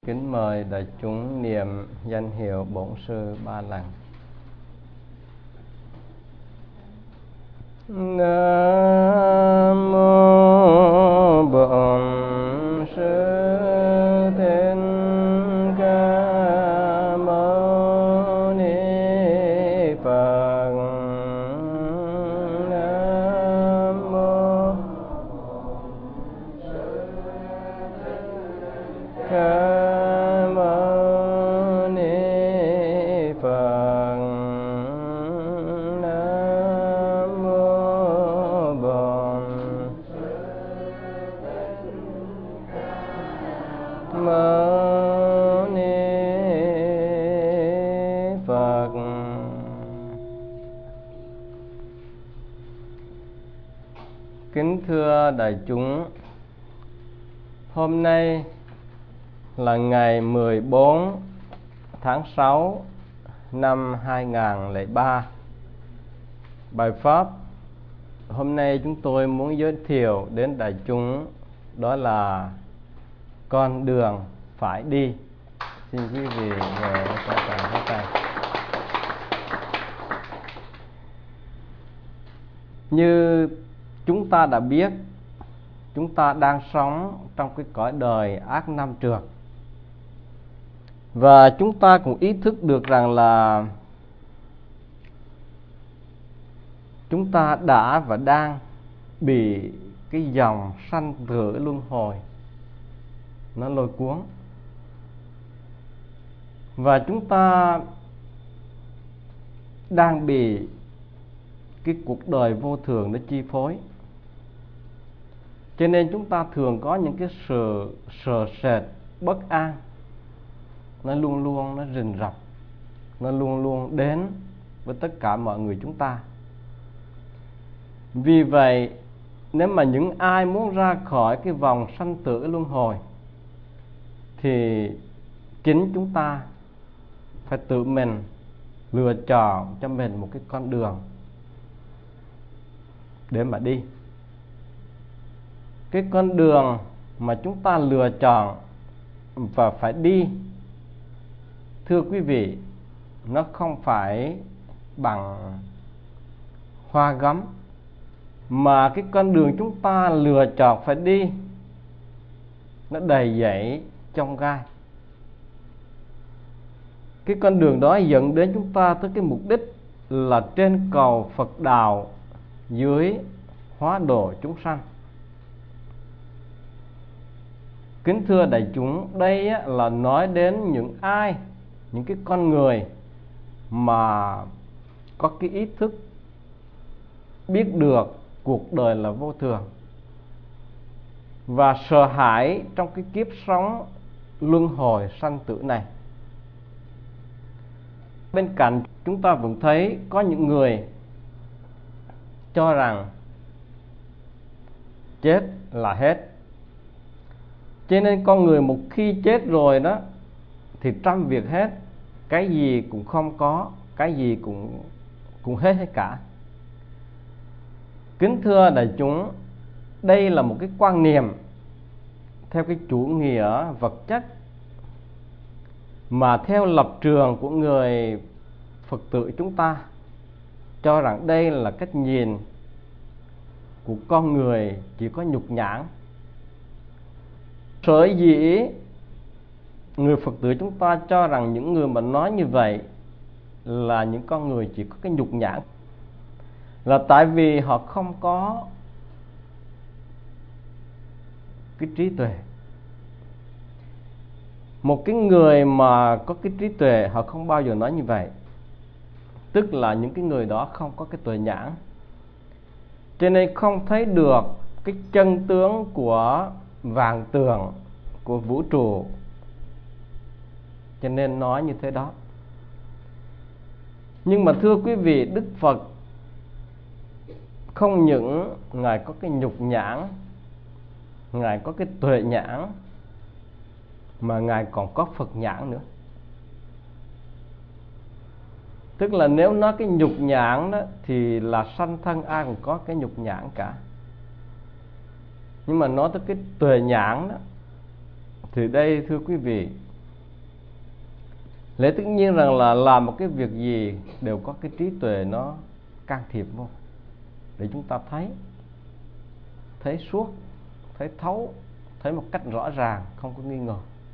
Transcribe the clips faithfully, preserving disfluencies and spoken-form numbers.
Kính mời đại chúng niệm danh hiệu Bổn Sư ba lần. Nam mô Bổn Sư Thích Ca Mâu Ni Phật. Nam mô Ca Mâu Ni Phật. Nam mô Bổn Mâu Ni Phật. Kính thưa đại chúng, hôm nay là ngày mười bốn tháng sáu năm hai nghìn không trăm lẻ ba. Bài pháp hôm nay chúng tôi muốn giới thiệu đến đại chúng đó là con đường phải đi. Xin quý vị ngồi cho toàn hết tay. Như chúng ta đã biết, chúng ta đang sống trong cái cõi đời ác năm trược. Và chúng ta cũng ý thức được rằng là chúng ta đã và đang bị cái dòng sanh tử luân hồi nó lôi cuốn. Và chúng ta đang bị cái cuộc đời vô thường nó chi phối. Cho nên chúng ta thường có những cái sự sợ sệt, bất an. Nó luôn luôn nó rình rập, nó luôn luôn đến với tất cả mọi người chúng ta. Vì vậy, nếu mà những ai muốn ra khỏi cái vòng sanh tử luân hồi thì chính chúng ta phải tự mình lựa chọn cho mình một cái con đường để mà đi. Cái con đường mà chúng ta lựa chọn và phải đi, thưa quý vị, nó không phải bằng hoa gấm, mà cái con đường chúng ta lựa chọn phải đi nó đầy dẫy chông gai. Cái con đường đó dẫn đến chúng ta tới cái mục đích là trên cầu Phật đạo, dưới hóa độ chúng sanh. Kính thưa đại chúng, đây là nói đến những ai, những cái con người mà có cái ý thức biết được cuộc đời là vô thường và sợ hãi trong cái kiếp sống luân hồi sanh tử này. Bên cạnh chúng ta vẫn thấy có những người cho rằng chết là hết. Cho nên con người một khi chết rồi đó thì trăm việc hết, cái gì cũng không có, cái gì cũng cũng hết hết cả. Kính thưa đại chúng, đây là một cái quan niệm theo cái chủ nghĩa vật chất, mà theo lập trường của người Phật tử chúng ta cho rằng đây là cách nhìn của con người chỉ có nhục nhãn. Sở dĩ người Phật tử chúng ta cho rằng những người mà nói như vậy là những con người chỉ có cái nhục nhãn, là tại vì họ không có cái trí tuệ. Một cái người mà có cái trí tuệ họ không bao giờ nói như vậy. Tức là những cái người đó không có cái tuệ nhãn, cho nên không thấy được cái chân tướng của vạn tượng, của vũ trụ, cho nên nói như thế đó. Nhưng mà thưa quý vị, Đức Phật không những Ngài có cái nhục nhãn, Ngài có cái tuệ nhãn, mà Ngài còn có Phật nhãn nữa. Tức là nếu nói cái nhục nhãn đó thì là sanh thân ai cũng có cái nhục nhãn cả. Nhưng mà nói tới cái tuệ nhãn đó thì đây thưa quý vị, Lẽ tất nhiên rằng là làm một cái việc gì đều có cái trí tuệ nó can thiệp vô, để chúng ta thấy thấy suốt, thấy thấu, thấy một cách rõ ràng, không có nghi ngờ.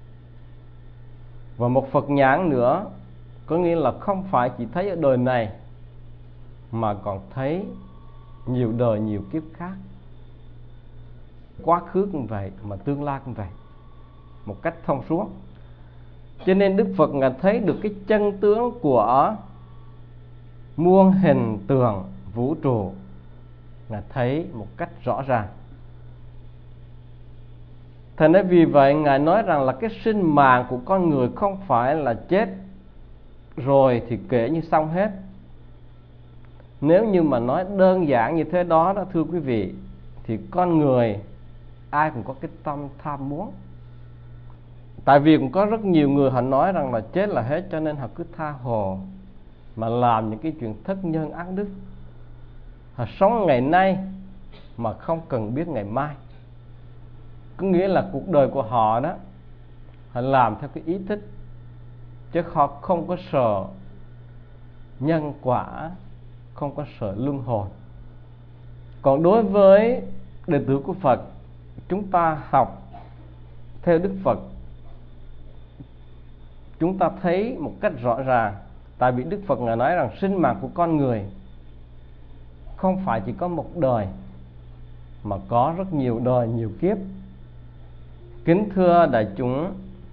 Và một Phật nhãn nữa, có nghĩa là không phải chỉ thấy ở đời này, mà còn thấy nhiều đời nhiều kiếp khác, quá khứ cũng vậy mà tương lai cũng vậy, một cách thông suốt. Cho nên Đức Phật Ngài thấy được cái chân tướng của muôn hình tượng vũ trụ, Ngài thấy một cách rõ ràng. Thành ra vì vậy Ngài nói rằng là cái sinh mạng của con người không phải là chết rồi thì kể như xong hết. Nếu như mà nói đơn giản như thế đó, đó thưa quý vị, thì con người ai cũng có cái tâm tham muốn. Tại vì cũng có rất nhiều người họ nói rằng là chết là hết, cho nên họ cứ tha hồ mà làm những cái chuyện thất nhân ác đức. Họ sống ngày nay mà không cần biết ngày mai. Có nghĩa là cuộc đời của họ đó, họ làm theo cái ý thích, chứ họ không có sợ nhân quả, không có sợ luân hồi. Còn đối với đệ tử của Phật, chúng ta học theo Đức Phật, chúng ta thấy một cách rõ ràng. Tại vì Đức Phật Ngài nói rằng sinh mạng của con người không phải chỉ có một đời, mà có rất nhiều đời nhiều kiếp. Kính thưa đại chúng,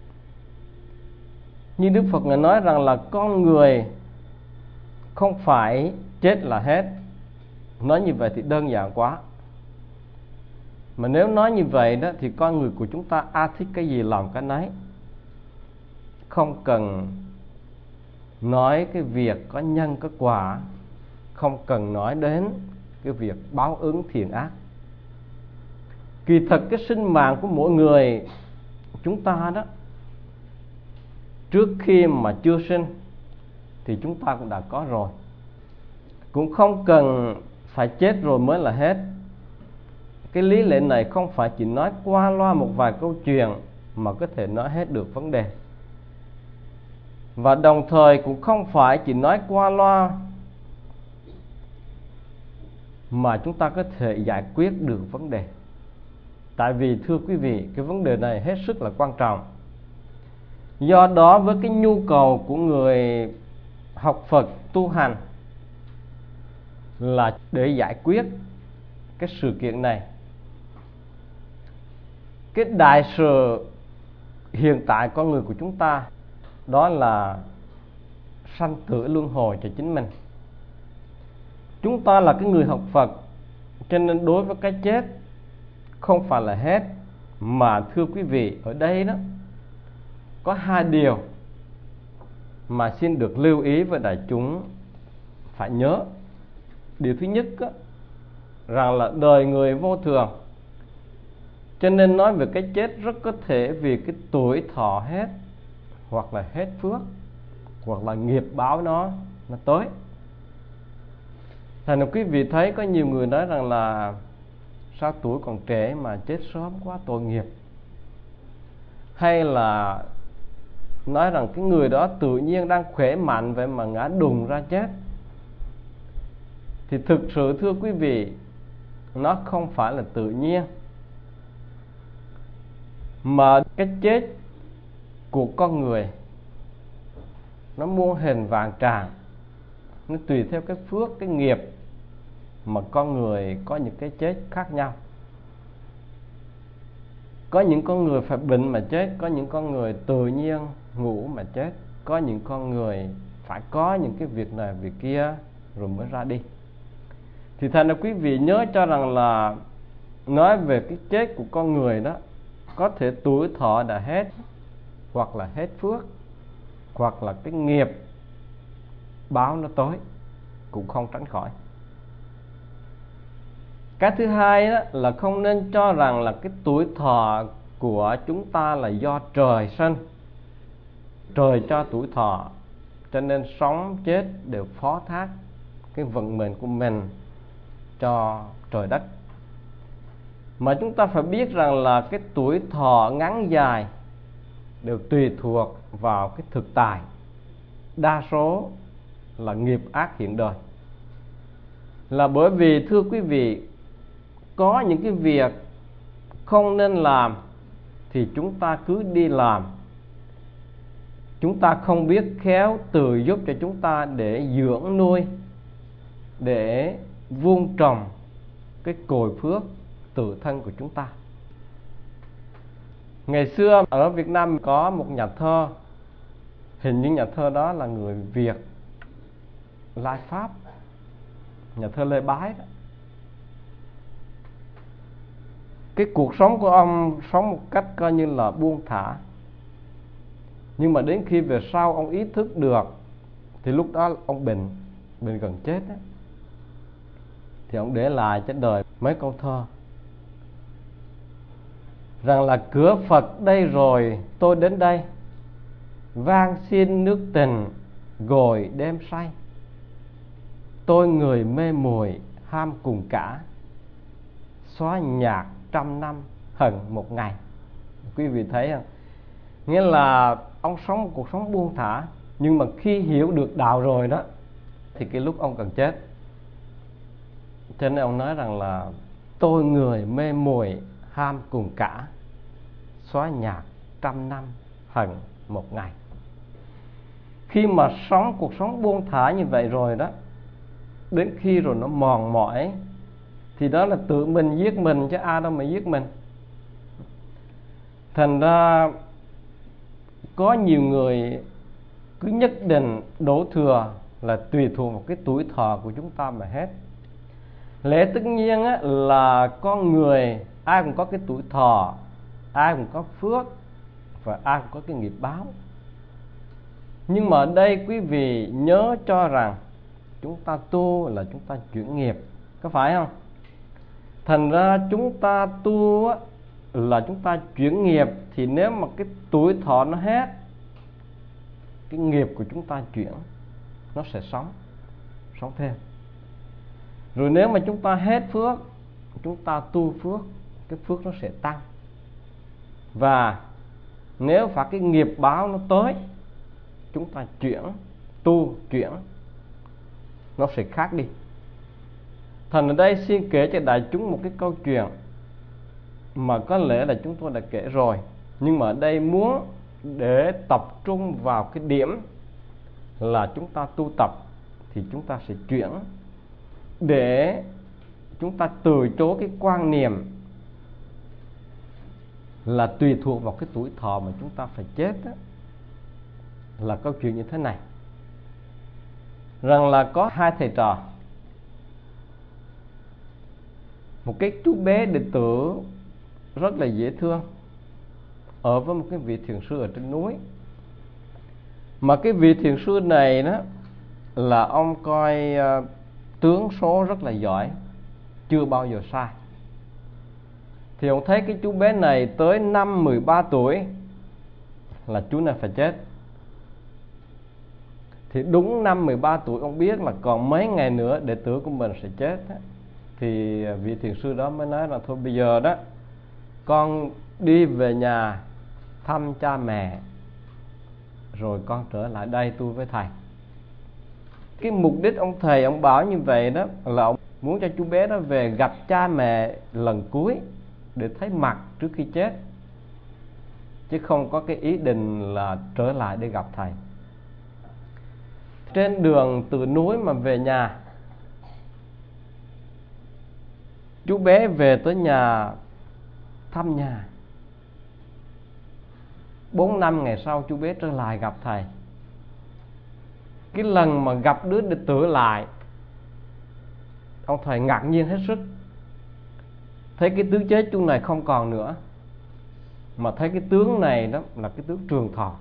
như Đức Phật Ngài nói rằng là con người không phải chết là hết. Nói như vậy thì đơn giản quá. Mà nếu nói như vậy đó thì con người của chúng ta a thích cái gì làm cái nấy, không cần nói cái việc có nhân có quả, không cần nói đến cái việc báo ứng thiện ác. Kỳ thật cái sinh mạng của mỗi người chúng ta đó, trước khi mà chưa sinh thì chúng ta cũng đã có rồi. Cũng không cần phải chết rồi mới là hết. Cái lý lẽ này không phải chỉ nói qua loa một vài câu chuyện mà có thể nói hết được vấn đề. Và đồng thời cũng không phải chỉ nói qua loa mà chúng ta có thể giải quyết được vấn đề. Tại vì thưa quý vị, cái vấn đề này hết sức là quan trọng. Do đó với cái nhu cầu của người học Phật tu hành là để giải quyết cái sự kiện này. Cái đại sự hiện tại con người của chúng ta đó là sanh tử luân hồi cho chính mình. Chúng ta là cái người học Phật, cho nên đối với cái chết không phải là hết. Mà thưa quý vị, ở đây đó có hai điều mà xin được lưu ý với đại chúng phải nhớ. Điều thứ nhất đó, rằng là đời người vô thường, cho nên nói về cái chết rất có thể vì cái tuổi thọ hết, hoặc là hết phước, hoặc là nghiệp báo nó nó tới. Thành ra quý vị thấy có nhiều người nói rằng là sao tuổi còn trẻ mà chết sớm quá, tội nghiệp. Hay là nói rằng cái người đó tự nhiên đang khỏe mạnh vậy mà ngã đùng ra chết. Thì thực sự thưa quý vị, nó không phải là tự nhiên, mà cái chết của con người nó muôn hình vạn trạng. Nó tùy theo cái phước, cái nghiệp mà con người có những cái chết khác nhau. Có những con người phải bệnh mà chết, có những con người tự nhiên ngủ mà chết, có những con người phải có những cái việc này việc kia rồi mới ra đi. Thì thành ra quý vị nhớ cho rằng là nói về cái chết của con người đó, có thể tuổi thọ đã hết, hoặc là hết phước, hoặc là cái nghiệp báo nó tới, cũng không tránh khỏi. Cái thứ hai đó, là không nên cho rằng là cái tuổi thọ của chúng ta là do trời sinh, trời cho tuổi thọ, cho nên sống chết đều phó thác cái vận mệnh của mình cho trời đất. Mà chúng ta phải biết rằng là cái tuổi thọ ngắn dài đều tùy thuộc vào cái thực tài. đa số là nghiệp ác hiện đời. Là bởi vì thưa quý vị, có những cái việc không nên làm thì chúng ta cứ đi làm. Chúng ta không biết khéo từ giúp cho chúng ta để dưỡng nuôi, để vun trồng cái cội phước tự thân của chúng ta. Ngày xưa ở Việt Nam có một nhà thơ, hình như nhà thơ đó là người Việt Lai Pháp, nhà thơ Lê Bái đó. Cái cuộc sống của ông sống một cách coi như là buông thả. Nhưng mà đến khi về sau ông ý thức được thì lúc đó ông bệnh, bệnh gần chết đó. Thì ông để lại cho đời mấy câu thơ rằng là: cửa Phật đây rồi tôi đến đây, van xin nước tình gồi đêm say. Tôi người mê muội ham cùng cả, xóa nhạc trăm năm hận một ngày. Quý vị thấy không? Nghĩa là ông sống một cuộc sống buông thả, nhưng mà khi hiểu được đạo rồi đó thì cái lúc ông cần chết. Cho nên ông nói rằng là tôi người mê muội ham cùng cả, xóa nhạc trăm năm hận một ngày. Khi mà sống cuộc sống buông thả như vậy rồi đó, đến khi rồi nó mòn mỏi thì đó là tự mình giết mình, chứ ai đâu mà giết mình. Thành ra có nhiều người cứ nhất định đổ thừa là tùy thuộc vào cái tuổi thọ của chúng ta mà hết. Lẽ tất nhiên á, là con người ai cũng có cái tuổi thọ, ai cũng có phước và ai cũng có cái nghiệp báo. Nhưng mà ở đây quý vị nhớ cho rằng chúng ta tu là chúng ta chuyển nghiệp, có phải không? Thành ra chúng ta tu á, là chúng ta chuyển nghiệp. Thì nếu mà cái tuổi thọ nó hết, cái nghiệp của chúng ta chuyển, nó sẽ sống Sống thêm. Rồi nếu mà chúng ta hết phước, chúng ta tu phước, cái phước nó sẽ tăng. Và nếu phải cái nghiệp báo nó tới, chúng ta chuyển, tu chuyển, nó sẽ khác đi. Thành ở đây xin kể cho đại chúng một cái câu chuyện mà có lẽ là chúng tôi đã kể rồi, nhưng mà ở đây muốn để tập trung vào cái điểm là chúng ta tu tập thì chúng ta sẽ chuyển, để chúng ta từ chối cái quan niệm là tùy thuộc vào cái tuổi thọ mà chúng ta phải chết đó. Là câu chuyện như thế này, rằng là có hai thầy trò. Một cái chú bé đệ tử rất là dễ thương ở với một cái vị thiền sư ở trên núi. Mà cái vị thiền sư này đó là ông coi uh, tướng số rất là giỏi, chưa bao giờ sai. Thì ông thấy cái chú bé này tới năm mười ba tuổi là chú này phải chết. Thì đúng năm mười ba tuổi ông biết là còn mấy ngày nữa đệ tử của mình sẽ chết đó. Thì vị thiền sư đó mới nói là thôi bây giờ đó con đi về nhà thăm cha mẹ, rồi con trở lại đây tu với thầy. Cái mục đích ông thầy ông bảo như vậy đó là ông muốn cho chú bé đó về gặp cha mẹ lần cuối để thấy mặt trước khi chết, chứ không có cái ý định là trở lại để gặp thầy. Trên đường từ núi mà về nhà, chú bé về tới nhà thăm nhà. Bốn năm ngày sau chú bé trở lại gặp thầy. Cái lần mà gặp đứa đệ tử lại, ông thầy ngạc nhiên hết sức. Thấy cái tướng chết chú này không còn nữa, mà thấy cái tướng này đó là cái tướng trường thọ.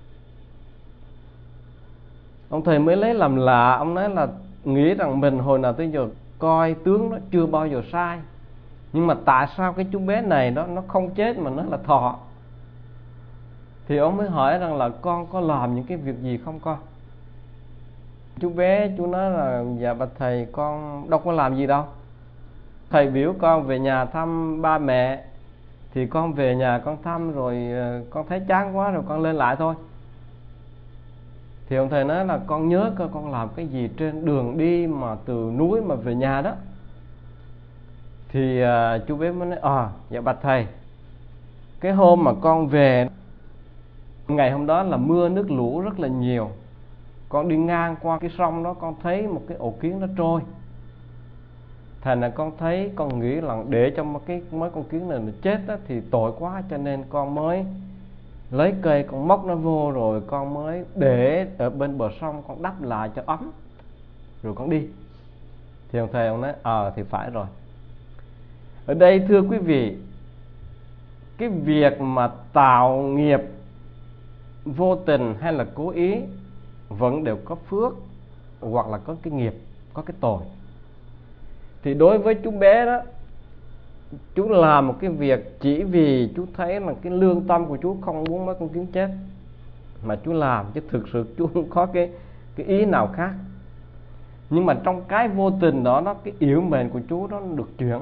Ông thầy mới lấy làm lạ. Ông nói là nghĩ rằng mình hồi nào tới giờ coi tướng nó chưa bao giờ sai, nhưng mà tại sao cái chú bé này đó nó không chết mà nó là thọ? Thì ông mới hỏi rằng là con có làm những cái việc gì không con? Chú bé chú nói là dạ bạch thầy con đâu có làm gì đâu. Thầy biểu con về nhà thăm ba mẹ, thì con về nhà con thăm rồi con thấy chán quá rồi con lên lại thôi. Thì ông thầy nói là con nhớ coi con làm cái gì trên đường đi mà từ núi mà về nhà đó. Thì à, chú bé mới nói à dạ bạch thầy, cái hôm mà con về, ngày hôm đó là mưa nước lũ rất là nhiều, con đi ngang qua cái sông đó, con thấy một cái ổ kiến nó trôi. Thành là con thấy, con nghĩ là để cho một cái mấy con kiến này nó chết đó, thì tội quá, cho nên con mới lấy cây con móc nó vô, rồi con mới để ở bên bờ sông, con đắp lại cho ấm, rồi con đi. Thì ông thầy ông nói ờ à, thì phải rồi. Ở đây thưa quý vị, cái việc mà tạo nghiệp vô tình hay là cố ý vẫn đều có phước hoặc là có cái nghiệp, có cái tội. Thì đối với chú bé đó, chú làm một cái việc chỉ vì chú thấy là cái lương tâm của chú không muốn mấy con kiến chết mà chú làm, chứ thực sự chú không có cái, cái ý nào khác. Nhưng mà trong cái vô tình đó, đó cái yếu mệnh của chú đó được chuyển.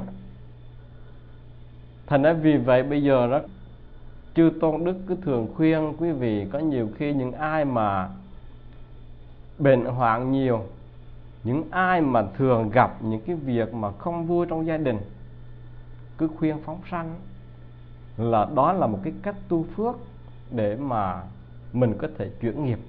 Thành ra vì vậy bây giờ đó, chư Tôn Đức cứ thường khuyên quý vị, có nhiều khi những ai mà bệnh hoạn nhiều, những ai mà thường gặp những cái việc mà không vui trong gia đình, cứ khuyên phóng sanh, là đó là một cái cách tu phước để mà mình có thể chuyển nghiệp.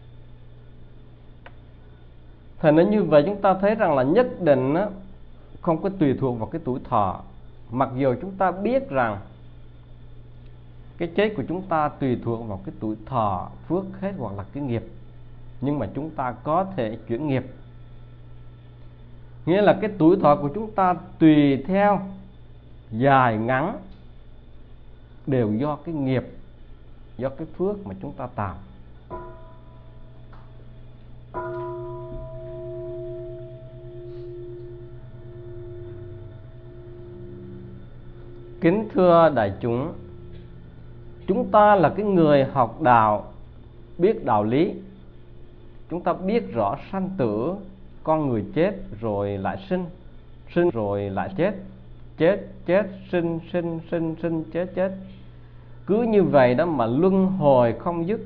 Thành ra như vậy chúng ta thấy rằng là nhất định á, không có tùy thuộc vào cái tuổi thọ. Mặc dù chúng ta biết rằng cái chết của chúng ta tùy thuộc vào cái tuổi thọ, phước hết hoặc là cái nghiệp, nhưng mà chúng ta có thể chuyển nghiệp. Nghĩa là cái tuổi thọ của chúng ta tùy theo dài ngắn đều do cái nghiệp, do cái phước mà chúng ta tạo. Kính thưa đại chúng, chúng ta là cái người học đạo, biết đạo lý. Chúng ta biết rõ sanh tử, con người chết rồi lại sinh, sinh rồi lại chết, chết, chết, sinh, sinh, sinh, sinh, chết, chết. Cứ như vậy đó mà luân hồi không dứt.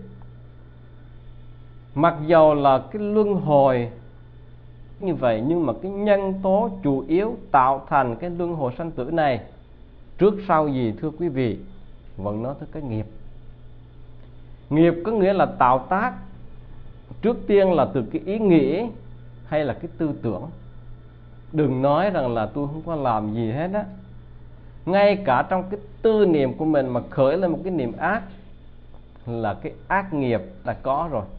Mặc dầu là cái luân hồi như vậy, nhưng mà cái nhân tố chủ yếu tạo thành cái luân hồi sanh tử này, trước sau gì thưa quý vị, vẫn nói tới cái nghiệp. Nghiệp có nghĩa là tạo tác, trước tiên là từ cái ý nghĩ hay là cái tư tưởng. Đừng nói rằng là tôi không có làm gì hết á. Ngay cả trong cái tư niệm của mình mà khởi lên một cái niệm ác là cái ác nghiệp đã có rồi.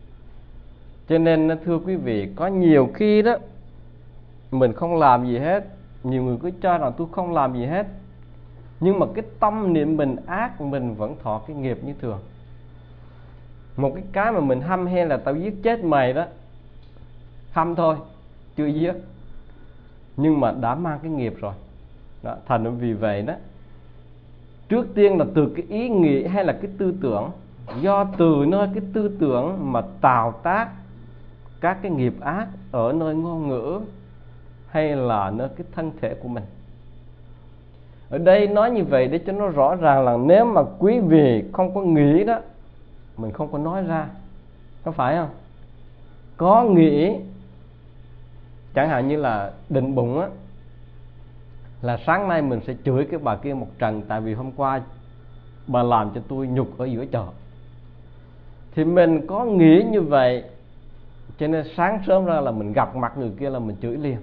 Cho nên thưa quý vị, có nhiều khi đó mình không làm gì hết. Nhiều người cứ cho rằng tôi không làm gì hết, nhưng mà cái tâm niệm mình ác, mình vẫn thọ cái nghiệp như thường. Một cái cái mà mình hăm he là tao giết chết mày đó, hăm thôi, chưa giết, nhưng mà đã mang cái nghiệp rồi đó. Thành vì vậy đó, trước tiên là từ cái ý nghĩ hay là cái tư tưởng, do từ nơi cái tư tưởng mà tạo tác các cái nghiệp ác ở nơi ngôn ngữ hay là nơi cái thân thể của mình. Ở đây nói như vậy để cho nó rõ ràng là nếu mà quý vị không có nghĩ đó, mình không có nói ra, có phải không? Có nghĩ, chẳng hạn như là định bụng á, là sáng nay mình sẽ chửi cái bà kia một trận, tại vì hôm qua bà làm cho tôi nhục ở giữa chợ. Thì mình có nghĩ như vậy, cho nên sáng sớm ra là mình gặp mặt người kia là mình chửi liền.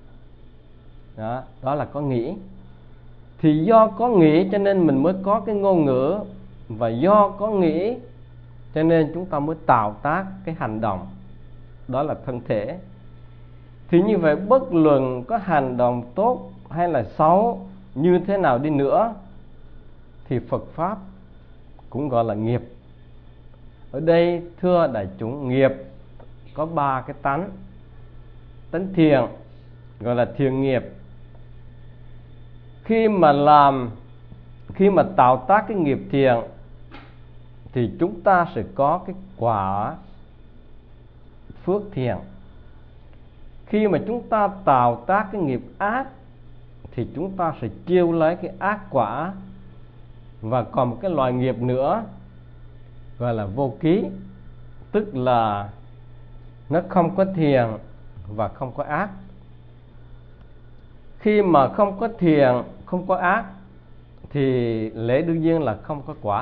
Đó, đó là có nghĩ. Thì do có nghĩ cho nên mình mới có cái ngôn ngữ, và do có nghĩ cho nên chúng ta mới tạo tác cái hành động, đó là thân thể. Thì như vậy bất luận có hành động tốt hay là xấu như thế nào đi nữa, thì Phật Pháp cũng gọi là nghiệp. Ở đây thưa đại chúng, nghiệp có ba cái tánh. Tánh thiện gọi là thiện nghiệp. Khi mà làm, khi mà tạo tác cái nghiệp thiện thì chúng ta sẽ có cái quả phước thiện. Khi mà chúng ta tạo tác cái nghiệp ác thì chúng ta sẽ chiêu lấy cái ác quả. Và còn một cái loại nghiệp nữa gọi là vô ký. tức là nó không có thiện và không có ác. Khi mà không có thiện, không có ác thì lẽ đương nhiên là không có quả.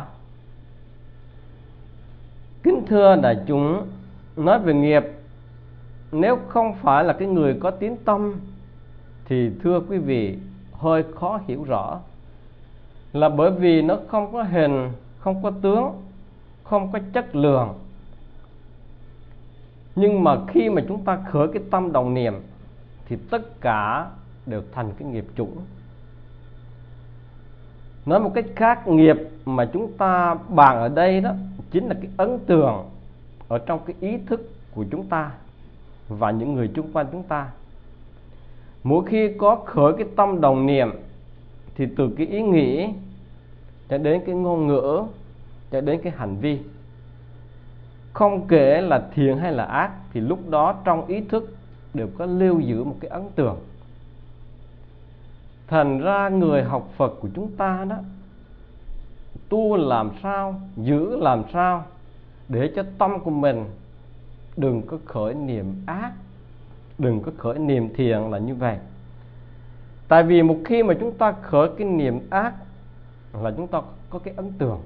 Kính thưa đại chúng, nói về nghiệp, nếu không phải là cái người có tín tâm thì thưa quý vị hơi khó hiểu rõ. Là bởi vì nó không có hình, không có tướng, không có chất lượng. Nhưng mà khi mà chúng ta khởi cái tâm đồng niệm thì tất cả đều thành cái nghiệp chủng. Nói một cách khác, nghiệp mà chúng ta bàn ở đây đó chính là cái ấn tượng ở trong cái ý thức của chúng ta và những người chung quanh chúng ta. Mỗi khi có khởi cái tâm đồng niệm thì từ cái ý nghĩ cho đến cái ngôn ngữ cho đến cái hành vi, không kể là thiện hay là ác, thì lúc đó trong ý thức đều có lưu giữ một cái ấn tượng. Thành ra người học Phật của chúng ta đó, tu làm sao, giữ làm sao để cho tâm của mình đừng có khởi niệm ác, đừng có khởi niệm thiện là như vậy. Tại vì một khi mà chúng ta khởi cái niệm ác là chúng ta có cái ấn tượng.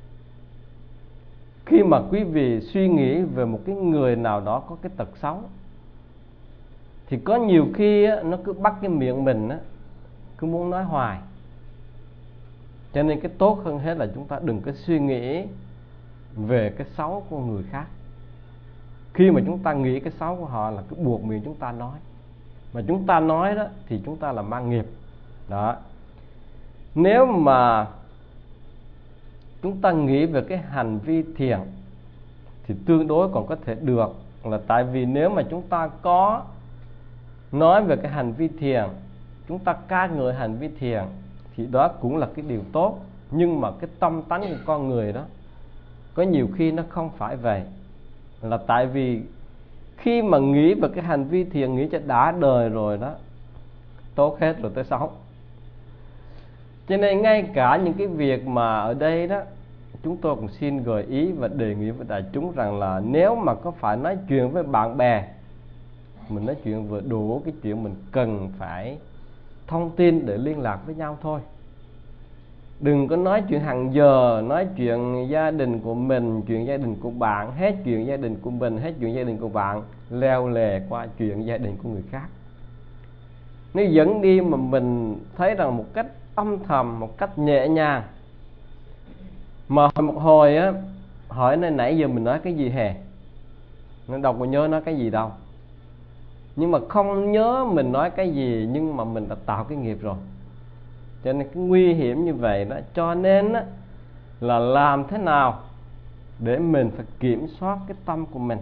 Khi mà quý vị suy nghĩ về một cái người nào đó có cái tật xấu thì có nhiều khi á, nó cứ bắt cái miệng mình á, cứ muốn nói hoài. Cho nên cái tốt hơn hết là chúng ta đừng có suy nghĩ về cái xấu của người khác. Khi mà chúng ta nghĩ cái xấu của họ là cứ buộc miệng chúng ta nói. Mà chúng ta nói đó thì chúng ta là mang nghiệp. Đó. Nếu mà chúng ta nghĩ về cái hành vi thiện thì tương đối còn có thể được. Là tại vì nếu mà chúng ta có nói về cái hành vi thiện, chúng ta ca ngợi hành vi thiện thì đó cũng là cái điều tốt. Nhưng mà cái tâm tánh của con người đó có nhiều khi nó không phải vậy. Là tại vì khi mà nghĩ về cái hành vi thiện, nghĩ cho đã đời rồi đó, tốt hết rồi tới sống. Cho nên ngay cả những cái việc mà ở đây đó, chúng tôi cũng xin gợi ý và đề nghị với đại chúng rằng là nếu mà có phải nói chuyện với bạn bè, mình nói chuyện vừa đủ cái chuyện mình cần phải thông tin để liên lạc với nhau thôi. Đừng có nói chuyện hàng giờ, nói chuyện gia đình của mình, chuyện gia đình của bạn, hết chuyện gia đình của mình, hết chuyện gia đình của bạn, leo lè qua chuyện gia đình của người khác. Nếu dẫn đi mà mình thấy rằng một cách âm thầm, một cách nhẹ nhàng, mà một hồi á, hỏi nên nãy giờ mình nói cái gì hè, nó đâu có nhớ nói cái gì đâu. Nhưng mà không nhớ mình nói cái gì, nhưng mà mình đã tạo cái nghiệp rồi. Cho nên cái nguy hiểm như vậy đó. Cho nên á, là làm thế nào để mình phải kiểm soát cái tâm của mình.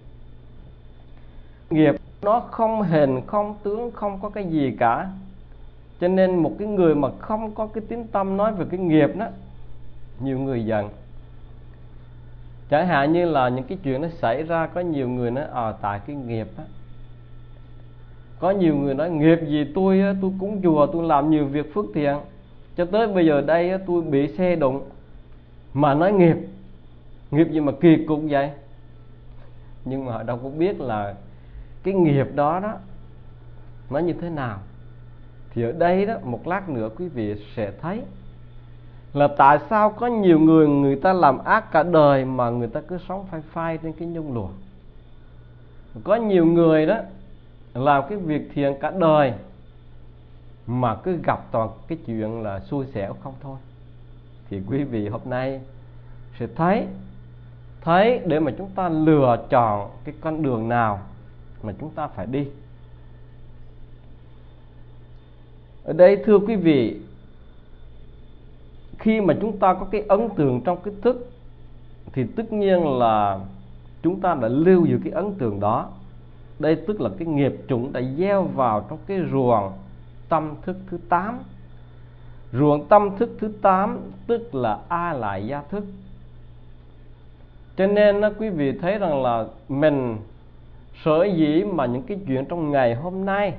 Nghiệp nó không hình, không tướng, không có cái gì cả. Cho nên một cái người mà không có cái tín tâm nói về cái nghiệp đó, nhiều người giận. Chẳng hạn như là những cái chuyện nó xảy ra, có nhiều người nói à, tại cái nghiệp á. Có nhiều người nói nghiệp gì tôi á, tôi cúng chùa, tôi làm nhiều việc phước thiện, cho tới bây giờ đây á, tôi bị xe đụng. Mà nói nghiệp, nghiệp gì mà kỳ cục vậy. Nhưng mà họ đâu có biết là cái nghiệp đó đó nó như thế nào. Thì ở đây đó, một lát nữa quý vị sẽ thấy là tại sao có nhiều người người ta làm ác cả đời mà người ta cứ sống phai phai trên cái nhung lụa. Có nhiều người đó làm cái việc thiện cả đời mà cứ gặp toàn cái chuyện là xui xẻo không thôi. Thì quý vị hôm nay sẽ thấy thấy để mà chúng ta lựa chọn cái con đường nào mà chúng ta phải đi. Ở đây thưa quý vị, khi mà chúng ta có cái ấn tượng trong cái thức thì tất nhiên là chúng ta đã lưu giữ cái ấn tượng đó. Đây tức là cái nghiệp chủng đã gieo vào trong cái ruộng tâm thức thứ tám. Ruộng tâm thức thứ tám tức là A Lại Gia thức. Cho nên đó, quý vị thấy rằng là mình sở dĩ mà những cái chuyện trong ngày hôm nay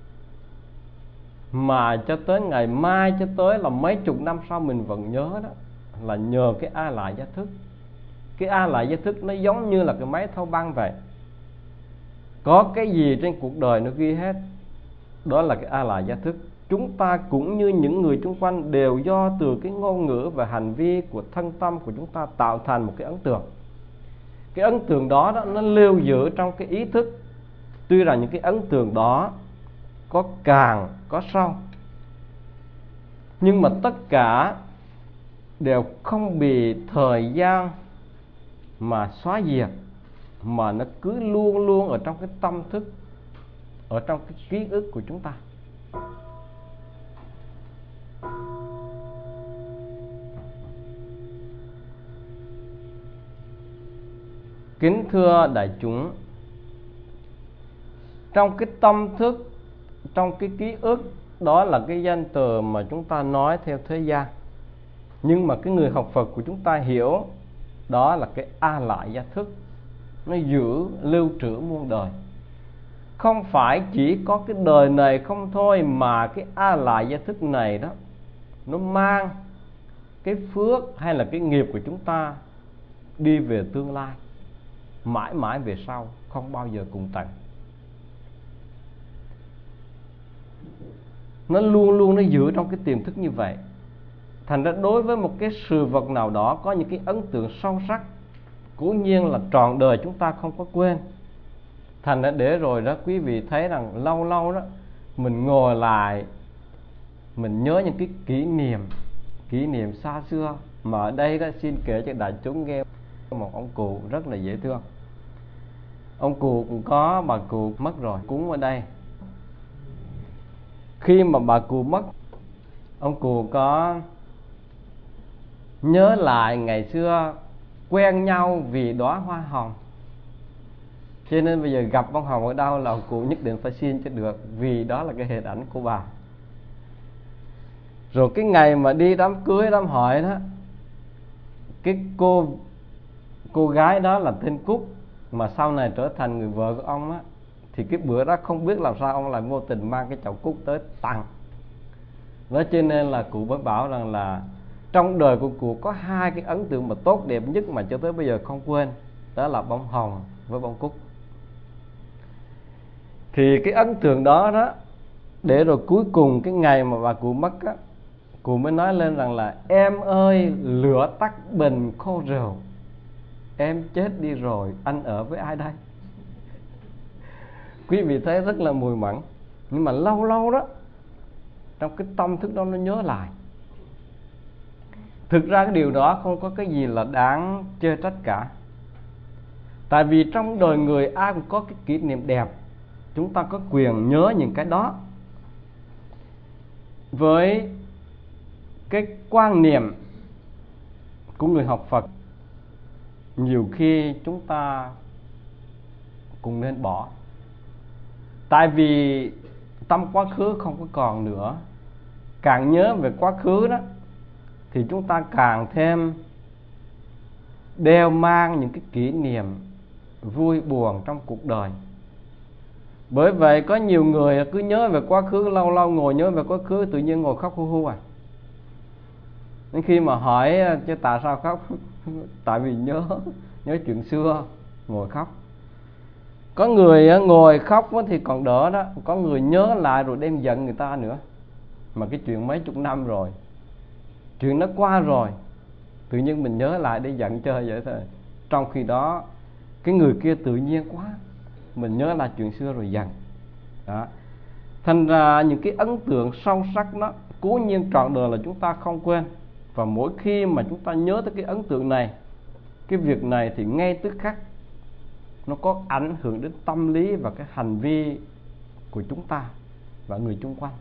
mà cho tới ngày mai, cho tới là mấy chục năm sau mình vẫn nhớ đó, là nhờ cái A Lại Gia thức. Cái a lại gia thức nó giống như là cái máy thâu băng vậy. Có cái gì trên cuộc đời nó ghi hết. Đó là cái a lại gia thức. Chúng ta cũng như những người xung quanh đều do từ cái ngôn ngữ và hành vi của thân tâm của chúng ta tạo thành một cái ấn tượng. Cái ấn tượng đó, đó nó lưu giữ trong cái ý thức. Tuy rằng những cái ấn tượng đó có càng có sâu, nhưng mà tất cả đều không bị thời gian mà xóa diệt, mà nó cứ luôn luôn ở trong cái tâm thức, ở trong cái ký ức của chúng ta. Kính thưa đại chúng, trong cái tâm thức, trong cái ký ức, đó là cái danh từ mà chúng ta nói theo thế gian. Nhưng mà cái người học Phật của chúng ta hiểu đó là cái a lại gia thức. Nó giữ lưu trữ muôn đời. Không phải chỉ có cái đời này không thôi, mà cái a lại gia thức này đó, nó mang cái phước hay là cái nghiệp của chúng ta đi về tương lai, mãi mãi về sau, không bao giờ cùng tận. Nó luôn luôn nó giữ trong cái tiềm thức như vậy. Thành ra đối với một cái sự vật nào đó có những cái ấn tượng sâu sắc, cố nhiên là trọn đời chúng ta không có quên. Thành ra để rồi đó quý vị thấy rằng lâu lâu đó mình ngồi lại, mình nhớ những cái kỷ niệm, kỷ niệm xa xưa. Mà ở đây đó xin kể cho đại chúng nghe một ông cụ rất là dễ thương. Ông cụ cũng có bà cụ mất rồi, cúng ở đây. Khi mà bà cụ mất, ông cụ có nhớ lại ngày xưa quen nhau vì đóa hoa hồng. Cho nên bây giờ gặp bông hồng ở đâu là ông cụ nhất định phải xin cho được, vì đó là cái hình ảnh của bà. Rồi cái ngày mà đi đám cưới, đám hỏi đó, cái cô cô gái đó là tên Cúc, mà sau này trở thành người vợ của ông á, thì cái bữa đó không biết làm sao ông lại vô tình mang cái chậu cúc tới tặng. Đó cho nên là cụ mới bảo rằng là trong đời của cụ có hai cái ấn tượng mà tốt đẹp nhất mà cho tới bây giờ không quên. Đó là bông hồng với bông cúc. Thì cái ấn tượng đó đó, để rồi cuối cùng cái ngày mà bà cụ mất á, cụ mới nói lên rằng là em ơi lửa tắt bình khô rượu, em chết đi rồi, anh ở với ai đây? Quý vị thấy rất là mùi mẫn. Nhưng mà lâu lâu đó, trong cái tâm thức đó nó nhớ lại. Thực ra cái điều đó không có cái gì là đáng chê trách cả. Tại vì trong đời người ai cũng có cái kỷ niệm đẹp, chúng ta có quyền nhớ những cái đó. Với cái quan niệm của người học Phật, nhiều khi chúng ta cũng nên bỏ. Tại vì tâm quá khứ không có còn nữa. Càng nhớ về quá khứ đó, thì chúng ta càng thêm đeo mang những cái kỷ niệm vui buồn trong cuộc đời. Bởi vậy có nhiều người cứ nhớ về quá khứ, lâu lâu ngồi nhớ về quá khứ, tự nhiên ngồi khóc hu hu à. Đến khi mà hỏi chứ tại sao khóc, tại vì nhớ nhớ chuyện xưa, ngồi khóc. Có người ngồi khóc thì còn đỡ đó, có người nhớ lại rồi đem giận người ta nữa. Mà cái chuyện mấy chục năm rồi, chuyện nó qua rồi, tự nhiên mình nhớ lại để giận chơi vậy thôi. Trong khi đó cái người kia tự nhiên quá, mình nhớ lại chuyện xưa rồi giận đó. Thành ra những cái ấn tượng sâu sắc đó, cố nhiên trọn đời là chúng ta không quên. Và mỗi khi mà chúng ta nhớ tới cái ấn tượng này, cái việc này thì ngay tức khắc nó có ảnh hưởng đến tâm lý và cái hành vi của chúng ta và người xung quanh.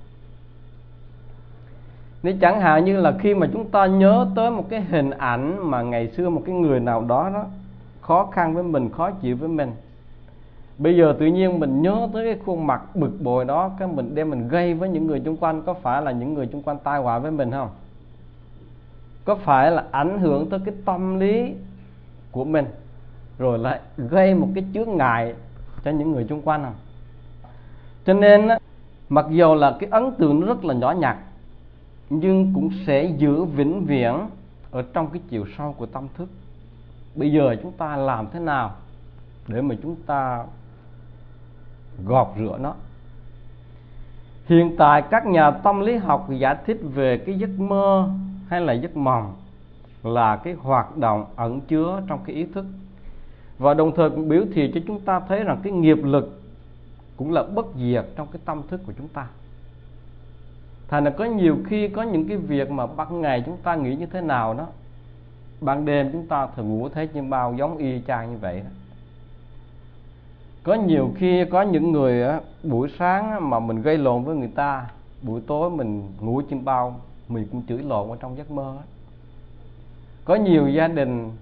Nếu chẳng hạn như là khi mà chúng ta nhớ tới một cái hình ảnh mà ngày xưa một cái người nào đó đó khó khăn với mình, khó chịu với mình, bây giờ tự nhiên mình nhớ tới cái khuôn mặt bực bội đó, cái mình đem mình gây với những người xung quanh, có phải là những người xung quanh tai họa với mình không? Có phải là ảnh hưởng tới cái tâm lý của mình, rồi lại gây một cái chướng ngại cho những người xung quanh không? Cho nên mặc dù là cái ấn tượng nó rất là nhỏ nhặt, nhưng cũng sẽ giữ vĩnh viễn ở trong cái chiều sâu của tâm thức. Bây giờ chúng ta làm thế nào để mà chúng ta gọt rửa nó? Hiện tại các nhà tâm lý học giải thích về cái giấc mơ hay là giấc mộng là cái hoạt động ẩn chứa trong cái ý thức, và đồng thời cũng biểu thị cho chúng ta thấy rằng cái nghiệp lực cũng là bất diệt trong cái tâm thức của chúng ta. Thành ra có nhiều khi có những cái việc mà ban ngày chúng ta nghĩ như thế nào đó, ban đêm chúng ta thường ngủ thấy chim bao giống y chang như vậy đó. Có nhiều khi có những người á, buổi sáng mà mình gây lộn với người ta, buổi tối mình ngủ chim bao mình cũng chửi lộn ở trong giấc mơ đó. Có nhiều gia đình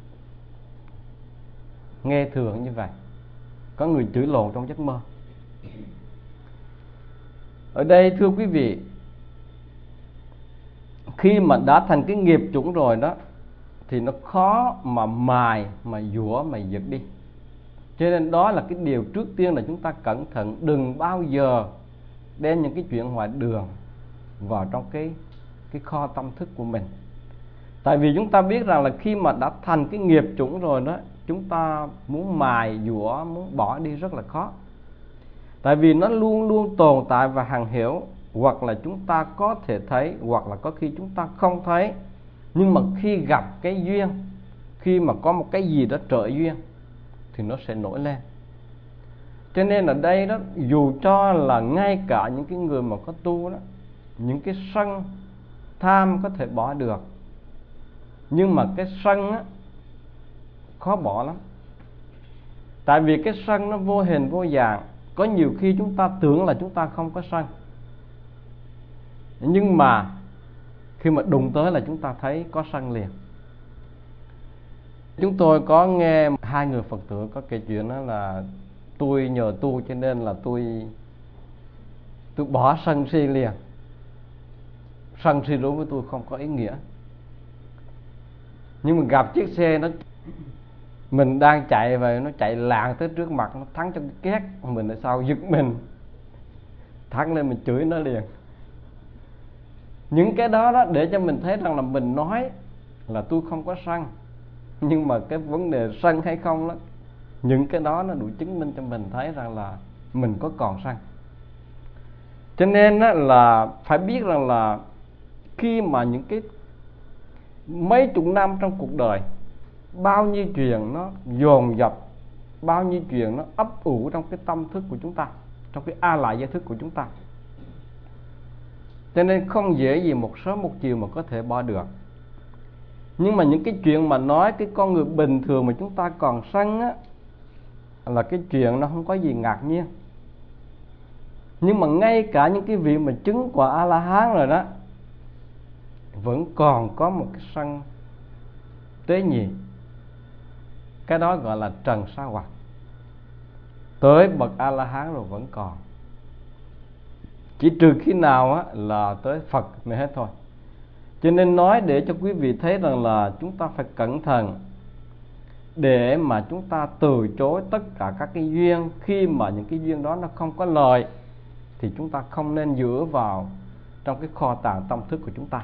nghe thường như vậy, có người chửi lộn trong giấc mơ. Ở đây thưa quý vị, khi mà đã thành cái nghiệp chủng rồi đó thì nó khó mà mài, mà dũa, mà giật đi. Cho nên đó là cái điều trước tiên là chúng ta cẩn thận, đừng bao giờ đem những cái chuyện ngoài đường vào trong cái cái kho tâm thức của mình. Tại vì chúng ta biết rằng là khi mà đã thành cái nghiệp chủng rồi đó, chúng ta muốn mài dũa, muốn bỏ đi rất là khó. Tại vì nó luôn luôn tồn tại và hằng hữu, hoặc là chúng ta có thể thấy, hoặc là có khi chúng ta không thấy. Nhưng mà khi gặp cái duyên, khi mà có một cái gì đó trợ duyên thì nó sẽ nổi lên. Cho nên ở đây đó, dù cho là ngay cả những cái người mà có tu đó, những cái sân tham có thể bỏ được, nhưng mà cái sân á, khó bỏ lắm. Tại vì cái sân nó vô hình vô dạng. Có nhiều khi chúng ta tưởng là chúng ta không có sân, nhưng mà khi mà đụng tới là chúng ta thấy có sân liền. Chúng tôi có nghe hai người Phật tử có kể chuyện đó là tôi nhờ tu cho nên là tôi tôi bỏ sân si liền. Sân si đối với tôi không có ý nghĩa. Nhưng mà gặp chiếc xe nó mình đang chạy và nó chạy lạng tới trước mặt, nó thắng trong cái két, mình lại sao giật mình, thắng lên mình chửi nó liền. Những cái đó đó để cho mình thấy rằng là mình nói là tôi không có sân, nhưng mà cái vấn đề sân hay không đó, những cái đó nó đủ chứng minh cho mình thấy rằng là mình có còn sân. Cho nên đó là phải biết rằng là khi mà những cái mấy chục năm trong cuộc đời, bao nhiêu chuyện nó dồn dập, bao nhiêu chuyện nó ấp ủ trong cái tâm thức của chúng ta, trong cái a lại giới thức của chúng ta. Cho nên không dễ gì một sớm một chiều mà có thể bỏ được. Nhưng mà những cái chuyện mà nói cái con người bình thường mà chúng ta còn sân á, là cái chuyện nó không có gì ngạc nhiên. Nhưng mà ngay cả những cái vị mà chứng quả A-la-hán rồi đó, vẫn còn có một cái sân tế nhị. Cái đó gọi là trần sa hoặc. Tới bậc A-la-hán rồi vẫn còn. Chỉ trừ khi nào á, là tới Phật mới hết thôi. Cho nên nói để cho quý vị thấy rằng là chúng ta phải cẩn thận để mà chúng ta từ chối tất cả các cái duyên. Khi mà những cái duyên đó nó không có lợi thì chúng ta không nên giữ vào trong cái kho tàng tâm thức của chúng ta.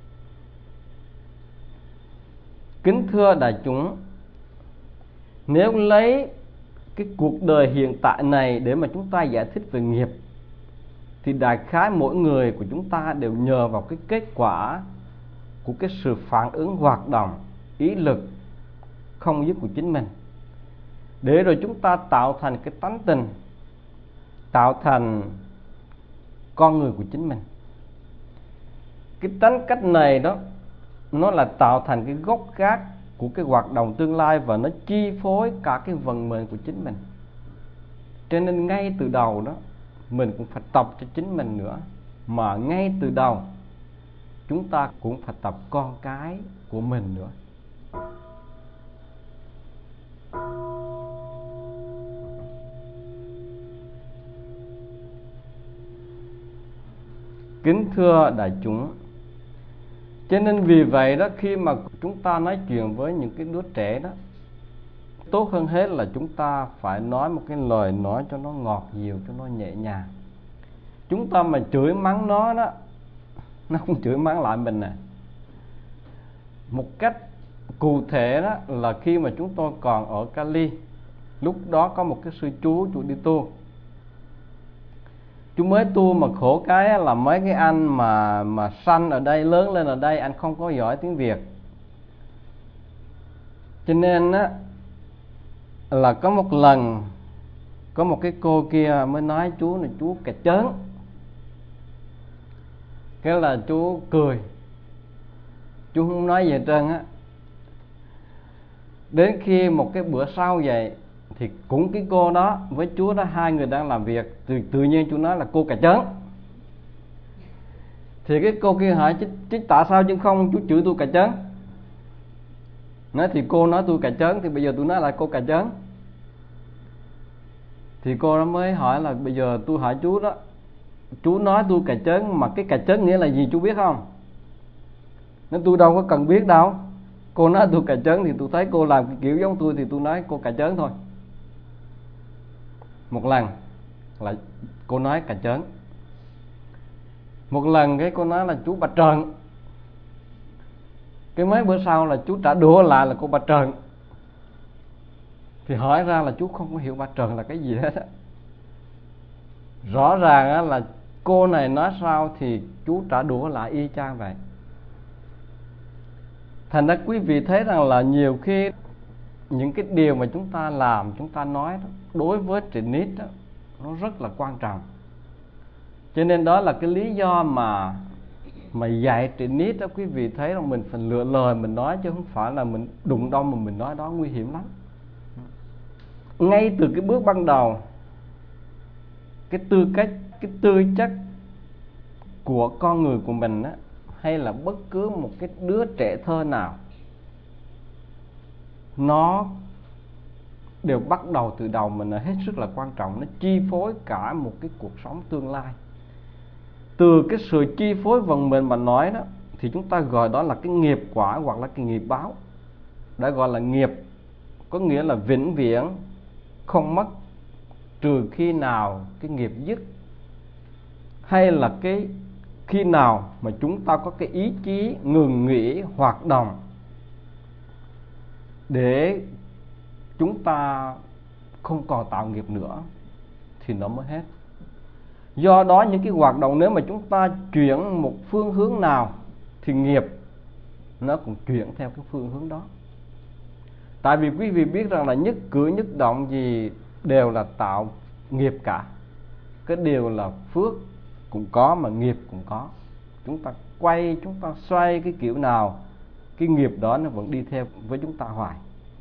Kính thưa đại chúng, nếu lấy cái cuộc đời hiện tại này để mà chúng ta giải thích về nghiệp thì đại khái mỗi người của chúng ta đều nhờ vào cái kết quả của cái sự phản ứng hoạt động, ý lực không dứt của chính mình, để rồi chúng ta tạo thành cái tánh tình, tạo thành con người của chính mình. Cái tánh cách này đó, nó là tạo thành cái gốc gác của cái hoạt động tương lai, và nó chi phối cả cái vận mệnh của chính mình. Cho nên ngay từ đầu đó mình cũng phải tập cho chính mình nữa, mà ngay từ đầu chúng ta cũng phải tập con cái của mình nữa. Kính thưa đại chúng, cho nên vì vậy đó, khi mà chúng ta nói chuyện với những cái đứa trẻ đó, tốt hơn hết là chúng ta phải nói một cái lời nói cho nó ngọt dịu, cho nó nhẹ nhàng. Chúng ta mà chửi mắng nó đó, nó không chửi mắng lại mình nè. Một cách Cụ thể đó là khi mà chúng tôi còn ở Cali, lúc đó có một cái sư chú, chú đi tu. Chú mới tu mà khổ cái là mấy cái anh mà mà sanh ở đây, lớn lên ở đây, anh không có giỏi tiếng Việt. Cho nên á là có một lần có một cái cô kia mới nói chú là chú cà chớn. Cái là chú cười, chú không nói gì hết trơn á. Đến khi một cái bữa sau vậy thì cũng cái cô đó với chú đó, hai người đang làm việc, tự, tự nhiên chú nói là cô cà chớn. Thì cái cô kia hỏi chứ, chứ tại sao chứ không chú chửi tôi cà chớn? Nói thì cô nói tôi cà chớn thì bây giờ tôi nói là cô cà chớn. Thì cô đó mới hỏi là bây giờ tôi hỏi chú đó, chú nói tôi cà chớn mà cái cà chớn nghĩa là gì chú biết không? Nên tôi đâu có cần biết đâu. Cô nói tôi cà chớn thì tôi thấy cô làm cái kiểu giống tôi thì tôi nói cô cà chớn thôi. Một lần là cô nói cà chớn. Một lần cái cô nói là chú bà trợn. Cái mấy bữa sau là chú trả đũa lại là cô bà trợn. Thì hỏi ra là chú không có hiểu bà trợn là cái gì hết á. Rõ ràng á là cô này nói sao thì chú trả đũa lại y chang vậy. Thành ra quý vị thấy rằng là nhiều khi những cái điều mà chúng ta làm, chúng ta nói đó, đối với Trịnh đó, nó rất là quan trọng. Cho nên đó là cái lý do mà mà dạy Trịnh đó, quý vị thấy rằng mình phải lựa lời mình nói, chứ không phải là mình đụng đâu mà mình nói đó, nguy hiểm lắm. Ngay từ cái bước ban đầu, cái tư cách, cái tư chất của con người của mình á, hay là bất cứ một cái đứa trẻ thơ nào, nó đều bắt đầu từ đầu mình là hết sức là quan trọng. Nó chi phối cả một cái cuộc sống tương lai. Từ cái sự chi phối vận mệnh mà nói đó, thì chúng ta gọi đó là cái nghiệp quả hoặc là cái nghiệp báo. Đã gọi là nghiệp, có nghĩa là vĩnh viễn, không mất, trừ khi nào cái nghiệp dứt, hay là cái khi nào mà chúng ta có cái ý chí ngừng nghỉ hoạt động để chúng ta không còn tạo nghiệp nữa thì nó mới hết. Do đó những cái hoạt động nếu mà chúng ta chuyển một phương hướng nào thì nghiệp nó cũng chuyển theo cái phương hướng đó. Tại vì quý vị biết rằng là nhất cử nhất động gì đều là tạo nghiệp cả. Cái điều là phước cũng có mà nghiệp cũng có. Chúng ta quay, chúng ta xoay cái kiểu nào, cái nghiệp đó nó vẫn đi theo với chúng ta hoài.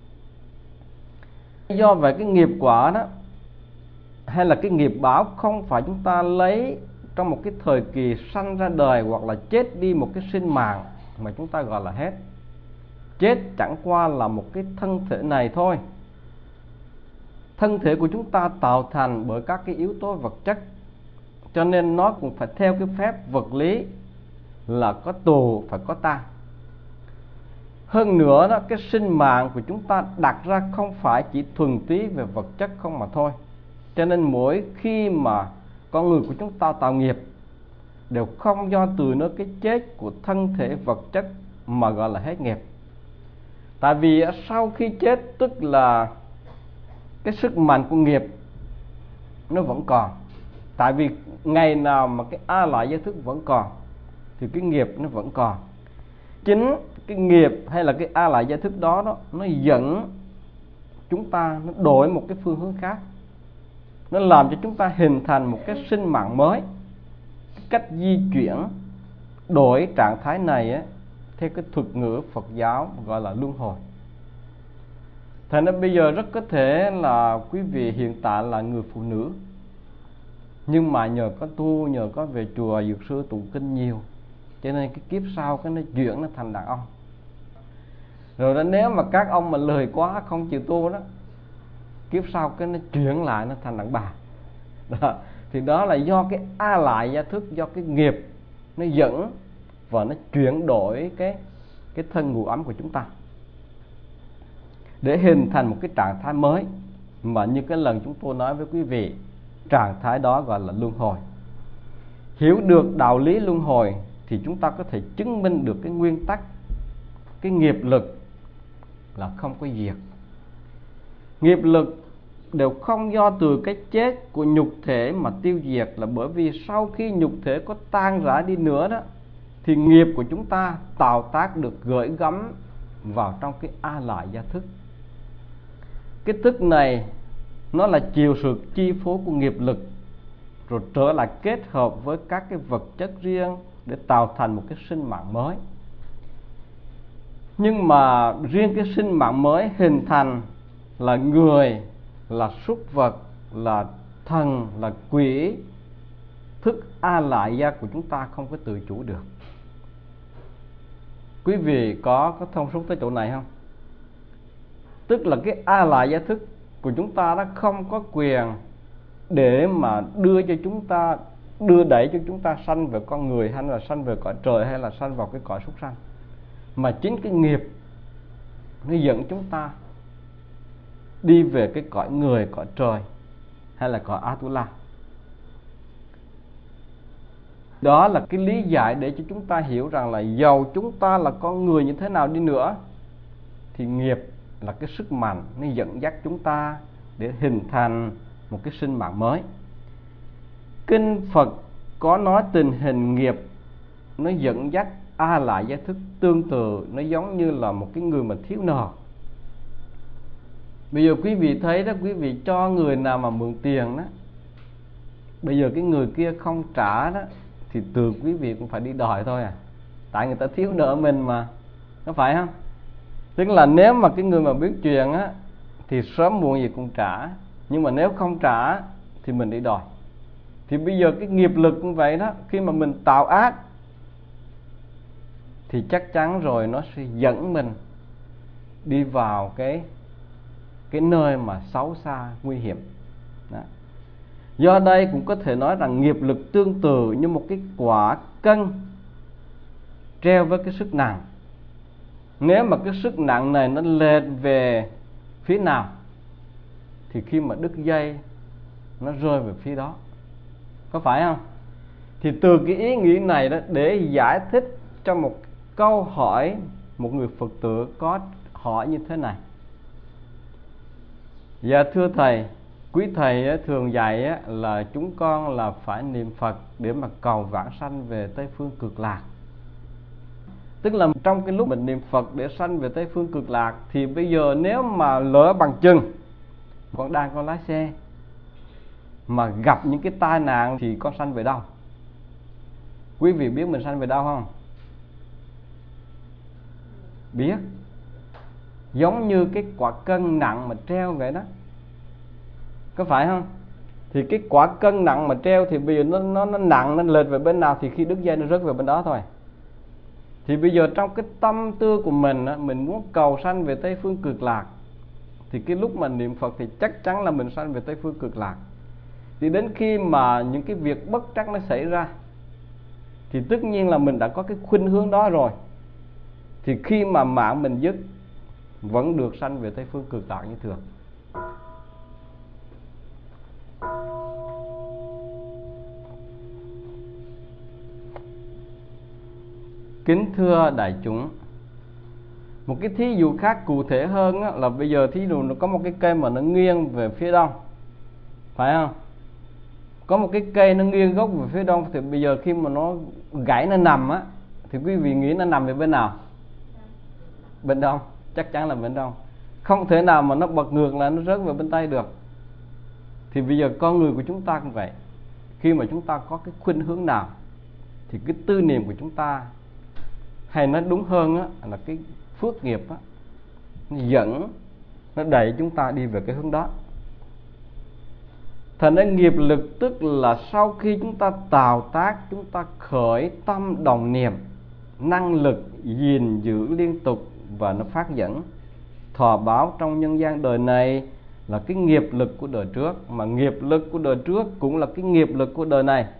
Do vậy cái nghiệp quả đó hay là cái nghiệp báo không phải chúng ta lấy trong một cái thời kỳ sanh ra đời hoặc là chết đi một cái sinh mạng mà chúng ta gọi là hết. Chết chẳng qua là một cái thân thể này thôi. Thân thể của chúng ta tạo thành bởi các cái yếu tố vật chất, cho nên nó cũng phải theo cái phép vật lý là có tù phải có tan. Hơn nữa đó, cái sinh mạng của chúng ta đặt ra không phải chỉ thuần túy về vật chất không mà thôi. Cho nên mỗi khi mà con người của chúng ta tạo nghiệp đều không do từ nơi cái chết của thân thể vật chất mà gọi là hết nghiệp. Tại vì sau khi chết tức là cái sức mạnh của nghiệp nó vẫn còn. Tại vì ngày nào mà cái a lại giới thức vẫn còn thì cái nghiệp nó vẫn còn. Chính cái nghiệp hay là cái a lại giới thức đó, đó nó dẫn chúng ta nó đổi một cái phương hướng khác. Nó làm cho chúng ta hình thành một cái sinh mạng mới. Cái cách di chuyển đổi trạng thái này á, theo cái thuật ngữ Phật giáo gọi là luân hồi. Thành ra bây giờ rất có thể là quý vị hiện tại là người phụ nữ, nhưng mà nhờ có tu, nhờ có về chùa Dược Sư tụng kinh nhiều, cho nên cái kiếp sau cái nó chuyển nó thành đàn ông. Rồi đó, nếu mà các ông mà lười quá không chịu tu đó, kiếp sau cái nó chuyển lại nó thành đàn bà đó. Thì đó là do cái a lại gia thức, do cái nghiệp nó dẫn và nó chuyển đổi cái, cái thân ngũ ấm của chúng ta để hình thành một cái trạng thái mới. Mà như cái lần chúng tôi nói với quý vị, trạng thái đó gọi là luân hồi. Hiểu được đạo lý luân hồi thì chúng ta có thể chứng minh được cái nguyên tắc, cái nghiệp lực là không có diệt. Nghiệp lực đều không do từ cái chết của nhục thể mà tiêu diệt, là bởi vì sau khi nhục thể có tan rã đi nữa đó, thì nghiệp của chúng ta tạo tác được gửi gắm vào trong cái a lại gia thức. Cái thức này nó là chịu sự chi phối của nghiệp lực, rồi trở lại kết hợp với các cái vật chất riêng để tạo thành một cái sinh mạng mới. Nhưng mà riêng cái sinh mạng mới hình thành là người, là súc vật, là thần, là quỷ, thức a lại gia của chúng ta không có tự chủ được. Quý vị có có thông suốt tới chỗ này không? Tức là cái a lại gia thức của chúng ta nó không có quyền để mà đưa cho chúng ta, đưa đẩy cho chúng ta sanh về con người, hay là sanh về cõi trời, hay là sanh vào cái cõi súc sanh. Mà chính cái nghiệp nó dẫn chúng ta đi về cái cõi người, cõi trời, hay là cõi Atula. Đó là cái lý giải để cho chúng ta hiểu rằng là dầu chúng ta là con người như thế nào đi nữa, thì nghiệp là cái sức mạnh nó dẫn dắt chúng ta để hình thành một cái sinh mạng mới. Kinh Phật có nói tình hình nghiệp nó dẫn dắt a lại gia thức tương tự, nó giống như là một cái người mà thiếu nợ. Bây giờ quý vị thấy đó, quý vị cho người nào mà mượn tiền đó, bây giờ cái người kia không trả đó, thì từ quý vị cũng phải đi đòi thôi à. Tại người ta thiếu nợ mình mà, có phải không? Tức là nếu mà cái người mà biết chuyện á, thì sớm muộn gì cũng trả. Nhưng mà nếu không trả thì mình đi đòi. Thì bây giờ cái nghiệp lực cũng vậy đó. Khi mà mình tạo ác thì chắc chắn rồi nó sẽ dẫn mình đi vào cái cái nơi mà xấu xa, nguy hiểm đó. Do đây cũng có thể nói rằng nghiệp lực tương tự như một cái quả cân treo với cái sức nặng. Nếu mà cái sức nặng này nó lệch về phía nào thì khi mà đứt dây nó rơi về phía đó, có phải không? Thì từ cái ý nghĩ này đó, để giải thích cho một câu hỏi một người Phật tử có hỏi như thế này: dạ thưa thầy, quý thầy thường dạy là chúng con là phải niệm Phật để mà cầu vãng sanh về Tây Phương Cực Lạc. Tức là trong cái lúc mình niệm Phật để sanh về Tây Phương Cực Lạc, thì bây giờ nếu mà lỡ bằng chừng con đang có lái xe mà gặp những cái tai nạn thì con sanh về đâu? Quý vị biết mình sanh về đâu không? Biết. Giống như cái quả cân nặng mà treo vậy đó, có phải không? Thì cái quả cân nặng mà treo thì bây giờ nó, nó, nó nặng, nó lệch về bên nào thì khi đứt dây nó rớt về bên đó thôi. Thì bây giờ trong cái tâm tư của mình, mình muốn cầu sanh về Tây Phương Cực Lạc, thì cái lúc mà niệm Phật thì chắc chắn là mình sanh về Tây Phương Cực Lạc. Thì đến khi mà những cái việc bất trắc nó xảy ra, thì tất nhiên là mình đã có cái khuynh hướng đó rồi. Thì khi mà mạng mình dứt, vẫn được sanh về Tây Phương Cực Lạc như thường. Kính thưa đại chúng, một cái thí dụ khác cụ thể hơn á, là bây giờ thí dụ nó có một cái cây mà nó nghiêng về phía đông, phải không? Có một cái cây nó nghiêng gốc về phía đông, thì bây giờ khi mà nó gãy, nó nằm á, thì quý vị nghĩ nó nằm về bên nào? Bên đông, chắc chắn là bên đông. Không thể nào mà nó bật ngược là nó rớt về bên tây được. Thì bây giờ con người của chúng ta cũng vậy. Khi mà chúng ta có cái khuynh hướng nào thì cái tư niệm của chúng ta, hay nói đúng hơn á, là cái phước nghiệp á, nó dẫn, nó đẩy chúng ta đi về cái hướng đó. Thành ra nghiệp lực tức là sau khi chúng ta tạo tác, chúng ta khởi tâm đồng niệm, năng lực gìn giữ liên tục và nó phát dẫn thọ báo trong nhân gian đời này là cái nghiệp lực của đời trước, mà nghiệp lực của đời trước cũng là cái nghiệp lực của đời này.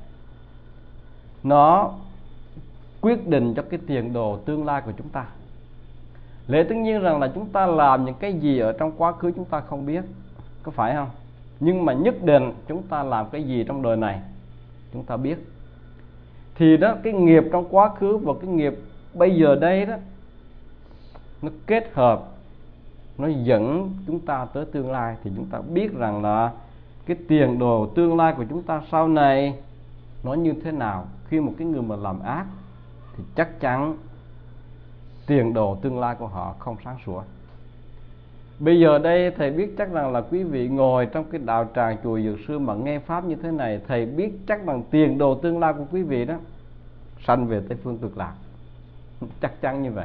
Nó quyết định cho cái tiền đồ tương lai của chúng ta. Lẽ tất nhiên rằng là chúng ta làm những cái gì ở trong quá khứ chúng ta không biết, có phải không? Nhưng mà nhất định chúng ta làm cái gì trong đời này chúng ta biết. Thì đó, cái nghiệp trong quá khứ và cái nghiệp bây giờ đây đó, nó kết hợp nó dẫn chúng ta tới tương lai, thì chúng ta biết rằng là cái tiền đồ tương lai của chúng ta sau này nó như thế nào. Khi một cái người mà làm ác thì chắc chắn tiền đồ tương lai của họ không sáng sủa. Bây giờ đây thầy biết chắc rằng là quý vị ngồi trong cái đạo tràng chùa Dược Sư mà nghe pháp như thế này, thầy biết chắc rằng tiền đồ tương lai của quý vị đó sanh về Tây Phương Cực Lạc, chắc chắn như vậy.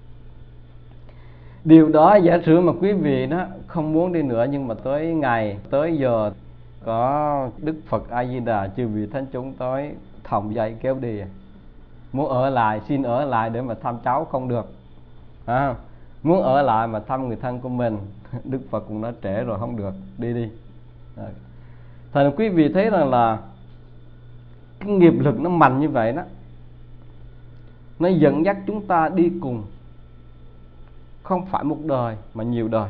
Điều đó giả sử mà quý vị đó không muốn đi nữa, nhưng mà tới ngày tới giờ có Đức Phật A Di Đà chư vị thánh chúng tới thòng dây kéo đi, muốn ở lại xin ở lại để mà thăm cháu không được, à, muốn ở lại mà thăm người thân của mình, Đức Phật cũng đã trễ rồi, không được, đi đi. Thành quý vị thấy rằng là cái nghiệp lực nó mạnh như vậy đó, nó dẫn dắt chúng ta đi cùng, không phải một đời mà nhiều đời.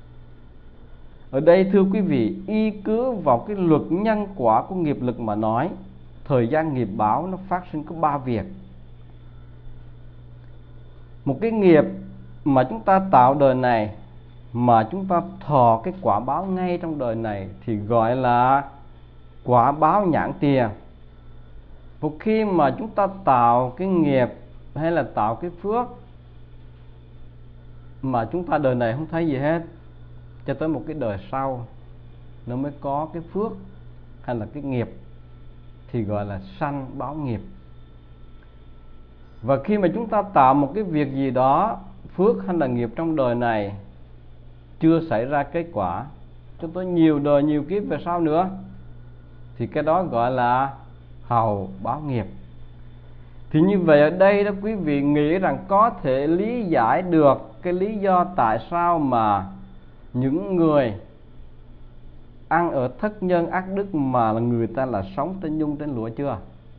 Ở đây thưa quý vị, y cứ vào cái luật nhân quả của nghiệp lực mà nói, thời gian nghiệp báo nó phát sinh có ba việc. Một cái nghiệp mà chúng ta tạo đời này mà chúng ta thọ cái quả báo ngay trong đời này thì gọi là quả báo nhãn tiền. Một khi mà chúng ta tạo cái nghiệp hay là tạo cái phước mà chúng ta đời này không thấy gì hết, cho tới một cái đời sau nó mới có cái phước hay là cái nghiệp, thì gọi là sanh báo nghiệp. Và khi mà chúng ta tạo một cái việc gì đó, phước hay là nghiệp trong đời này chưa xảy ra kết quả, cho tới nhiều đời nhiều kiếp về sau nữa, thì cái đó gọi là hầu báo nghiệp. Thì như vậy ở đây đó, quý vị nghĩ rằng có thể lý giải được cái lý do tại sao mà những người ăn ở thất nhân ác đức mà là người ta là sống trên nhung trên lụa chưa?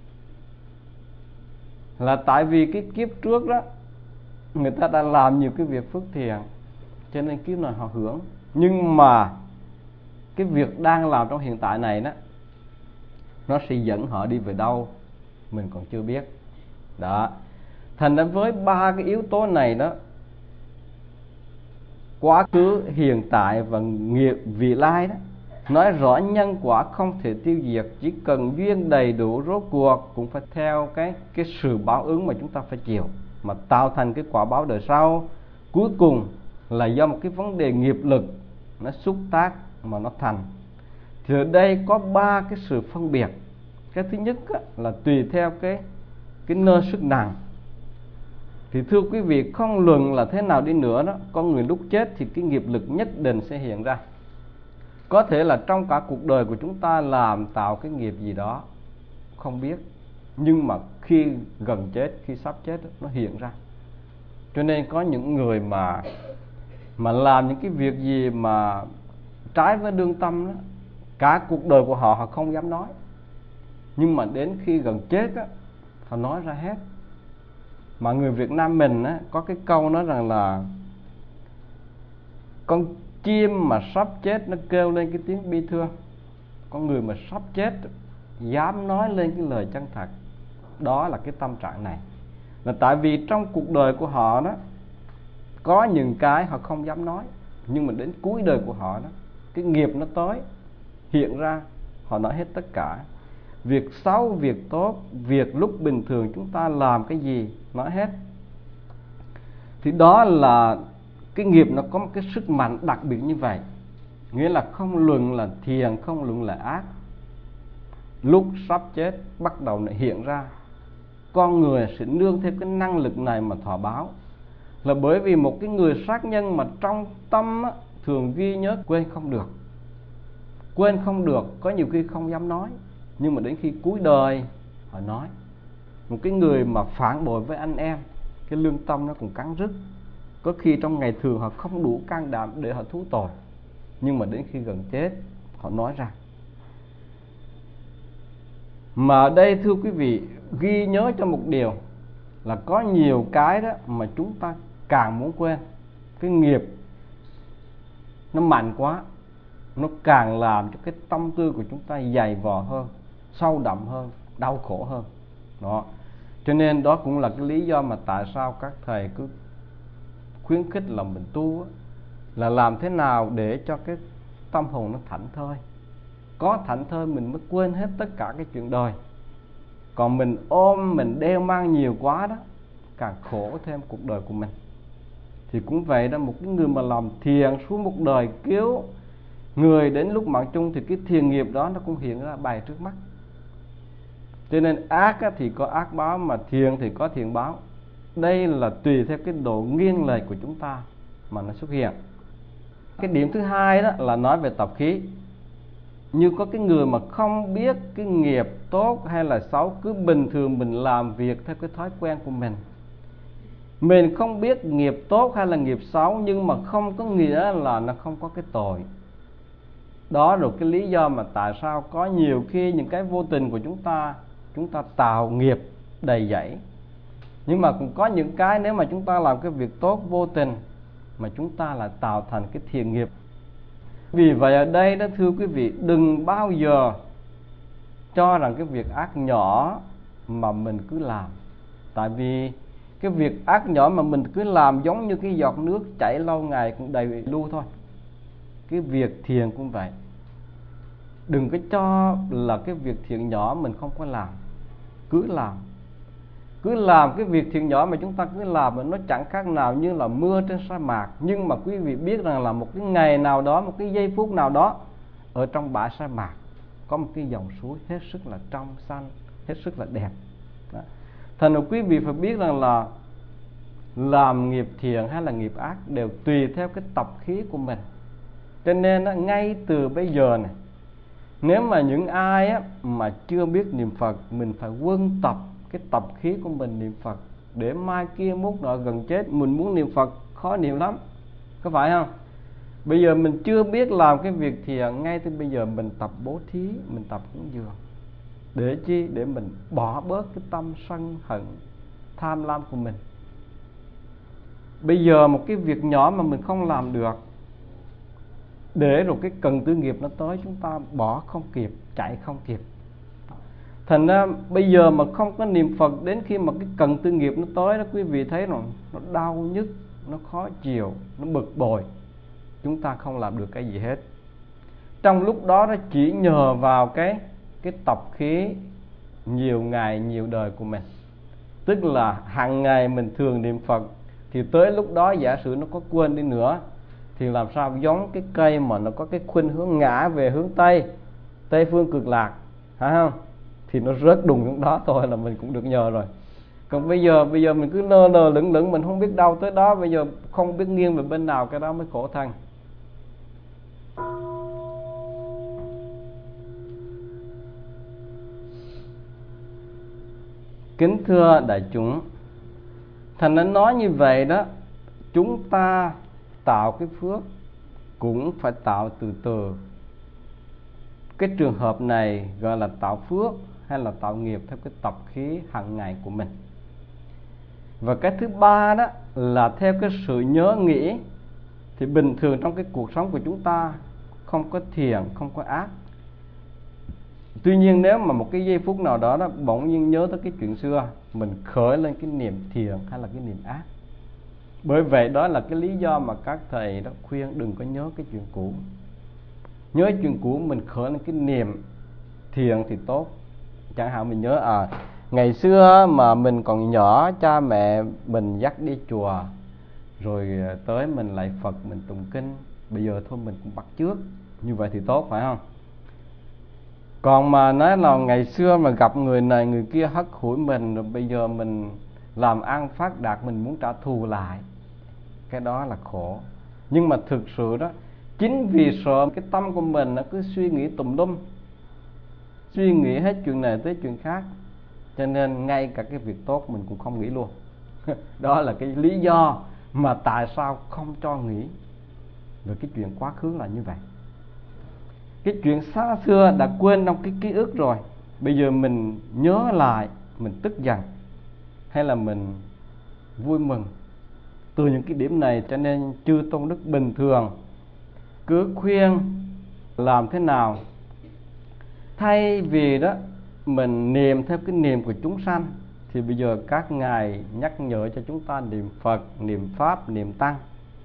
Là tại vì cái kiếp trước đó người ta đã làm nhiều cái việc phước thiện, cho nên kiếp này họ hưởng. Nhưng mà cái việc đang làm trong hiện tại này đó, nó sẽ dẫn họ đi về đâu mình còn chưa biết. Đó. Thành ra với ba cái yếu tố này đó, quá khứ, hiện tại và nghiệp vị lai đó, nói rõ nhân quả không thể tiêu diệt, chỉ cần duyên đầy đủ rốt cuộc cũng phải theo cái cái sự báo ứng mà chúng ta phải chịu, mà tạo thành cái quả báo đời sau. Cuối cùng là do một cái vấn đề nghiệp lực nó xúc tác mà nó thành. Thì ở đây có ba cái sự phân biệt. Cái thứ nhất á, là tùy theo cái cái nơi sức nặng. Thì thưa quý vị, không luận là thế nào đi nữa đó, con người lúc chết thì cái nghiệp lực nhất định sẽ hiện ra. Có thể là trong cả cuộc đời của chúng ta làm tạo cái nghiệp gì đó không biết, nhưng mà khi gần chết, khi sắp chết nó hiện ra. Cho nên có những người mà mà làm những cái việc gì mà trái với lương tâm đó, cả cuộc đời của họ họ không dám nói, nhưng mà đến khi gần chết đó, họ nói ra hết. Mà người Việt Nam mình á, có cái câu nói rằng là con chim mà sắp chết nó kêu lên cái tiếng bi thương, con người mà sắp chết dám nói lên cái lời chân thật. Đó là cái tâm trạng này, là tại vì trong cuộc đời của họ đó có những cái họ không dám nói, nhưng mà đến cuối đời của họ đó, cái nghiệp nó tới hiện ra, họ nói hết tất cả. Việc xấu, việc tốt, việc lúc bình thường chúng ta làm cái gì nói hết. Thì đó là cái nghiệp nó có một cái sức mạnh đặc biệt như vậy. Nghĩa là không luận là thiện, không luận là ác, lúc sắp chết bắt đầu nó hiện ra. Con người sẽ nương theo cái năng lực này mà thọ báo. Là bởi vì một cái người sát nhân mà trong tâm á, thường ghi nhớ quên không được. Quên không được, có nhiều khi không dám nói, nhưng mà đến khi cuối đời họ nói. Một cái người mà phản bội với anh em, cái lương tâm nó cũng cắn rứt. Có khi trong ngày thường họ không đủ can đảm để họ thú tội, nhưng mà đến khi gần chết họ nói ra. Mà ở đây thưa quý vị, ghi nhớ cho một điều là có nhiều cái đó mà chúng ta càng muốn quên. Cái nghiệp nó mạnh quá, nó càng làm cho cái tâm tư của chúng ta dày vò hơn, sâu đậm hơn, đau khổ hơn. Đó. Cho nên đó cũng là cái lý do mà tại sao các thầy cứ khuyến khích là mình tu á, là làm thế nào để cho cái tâm hồn nó thảnh thơi. Có thảnh thơi mình mới quên hết tất cả cái chuyện đời. Còn mình ôm, mình đeo mang nhiều quá đó, càng khổ thêm cuộc đời của mình. Thì cũng vậy đó, một cái người mà làm thiền suốt một đời cứu người đến lúc mạng chung thì cái thiền nghiệp đó nó cũng hiện ra bày trước mắt. Cho nên ác thì có ác báo, mà thiền thì có thiền báo. Đây là tùy theo cái độ nghiêng lệch của chúng ta mà nó xuất hiện. Cái điểm thứ hai đó là nói về tập khí. Như có cái người mà không biết cái nghiệp tốt hay là xấu, cứ bình thường mình làm việc theo cái thói quen của mình. Mình không biết nghiệp tốt hay là nghiệp xấu, nhưng mà không có nghĩa là nó không có cái tội. Đó là cái lý do mà tại sao có nhiều khi những cái vô tình của chúng ta, chúng ta tạo nghiệp đầy dẫy. Nhưng mà cũng có những cái nếu mà chúng ta làm cái việc tốt vô tình mà chúng ta lại tạo thành cái thiện nghiệp. Vì vậy ở đây đó thưa quý vị, đừng bao giờ cho rằng cái việc ác nhỏ mà mình cứ làm. Tại vì cái việc ác nhỏ mà mình cứ làm giống như cái giọt nước chảy lâu ngày cũng đầy lưu thôi. Cái việc thiền cũng vậy. Đừng có cho là cái việc thiện nhỏ mình không có làm. Cứ làm. Cứ làm cái việc thiện nhỏ mà chúng ta cứ làm mà nó chẳng khác nào như là mưa trên sa mạc. Nhưng mà quý vị biết rằng là một cái ngày nào đó, một cái giây phút nào đó, ở trong bãi sa mạc có một cái dòng suối hết sức là trong xanh, hết sức là đẹp. Đó. Thành ra quý vị phải biết rằng là làm nghiệp thiện hay là nghiệp ác đều tùy theo cái tập khí của mình. Cho nên đó, ngay từ bây giờ này, nếu mà những ai á, mà chưa biết niệm Phật, mình phải quân tập cái tập khí của mình niệm Phật, để mai kia mốt nọ gần chết mình muốn niệm Phật khó niệm lắm, có phải không? Bây giờ mình chưa biết làm cái việc thiện, ngay từ bây giờ mình tập bố thí, mình tập cúng dường. Để chi? Để mình bỏ bớt cái tâm sân hận tham lam của mình. Bây giờ một cái việc nhỏ mà mình không làm được, để rồi cái cần tư nghiệp nó tới, chúng ta bỏ không kịp, chạy không kịp. Thành ra bây giờ mà không có niệm Phật, đến khi mà cái cần tư nghiệp nó tới đó, quý vị thấy rồi, nó đau nhức, nó khó chịu, nó bực bội, chúng ta không làm được cái gì hết. Trong lúc đó nó chỉ nhờ vào cái cái tập khí nhiều ngày nhiều đời của mình. Tức là hàng ngày mình thường niệm Phật, thì tới lúc đó giả sử nó có quên đi nữa, thì làm sao giống cái cây mà nó có cái khuynh hướng ngã về hướng Tây, Tây phương cực lạc, phải không? Thì nó rớt đùng xuống đó thôi là mình cũng được nhờ rồi. Còn bây giờ bây giờ mình cứ lơ lơ lửng lửng, mình không biết đâu tới đó, bây giờ không biết nghiêng về bên nào, cái đó mới khổ thân. Kính thưa đại chúng, thành nó nói như vậy đó, chúng ta tạo cái phước cũng phải tạo từ từ. Cái trường hợp này gọi là tạo phước hay là tạo nghiệp theo cái tập khí hàng ngày của mình. Và cái thứ ba đó là theo cái sự nhớ nghĩ. Thì bình thường trong cái cuộc sống của chúng ta không có thiện, không có ác. Tuy nhiên nếu mà một cái giây phút nào đó, đó bỗng nhiên nhớ tới cái chuyện xưa, mình khởi lên cái niềm thiện hay là cái niềm ác. Bởi vậy đó là cái lý do mà các thầy đó khuyên đừng có nhớ cái chuyện cũ. Nhớ chuyện cũ mình khởi lên cái niềm thiện thì tốt. Chẳng hạn mình nhớ à ngày xưa mà mình còn nhỏ, cha mẹ mình dắt đi chùa, rồi tới mình lạy Phật, mình tụng kinh. Bây giờ thôi mình cũng bắt chước, như vậy thì tốt, phải không? Còn mà nói là ngày xưa mà gặp người này người kia hất hủi mình, rồi bây giờ mình làm ăn phát đạt, mình muốn trả thù lại, cái đó là khổ. Nhưng mà thực sự đó, chính vì sợ cái tâm của mình nó cứ suy nghĩ tùm lum, suy nghĩ hết chuyện này tới chuyện khác, cho nên ngay cả cái việc tốt mình cũng không nghĩ luôn. Đó là cái lý do mà tại sao không cho nghĩ về cái chuyện quá khứ là như vậy. Cái chuyện xa xưa đã quên trong cái ký ức rồi, bây giờ mình nhớ lại, mình tức giận hay là mình vui mừng. Từ những cái điểm này cho nên chư tôn đức bình thường cứ khuyên làm thế nào, thay vì đó mình niệm theo cái niệm của chúng sanh, thì bây giờ các ngài nhắc nhở cho chúng ta niệm Phật, niệm Pháp, niệm Tăng.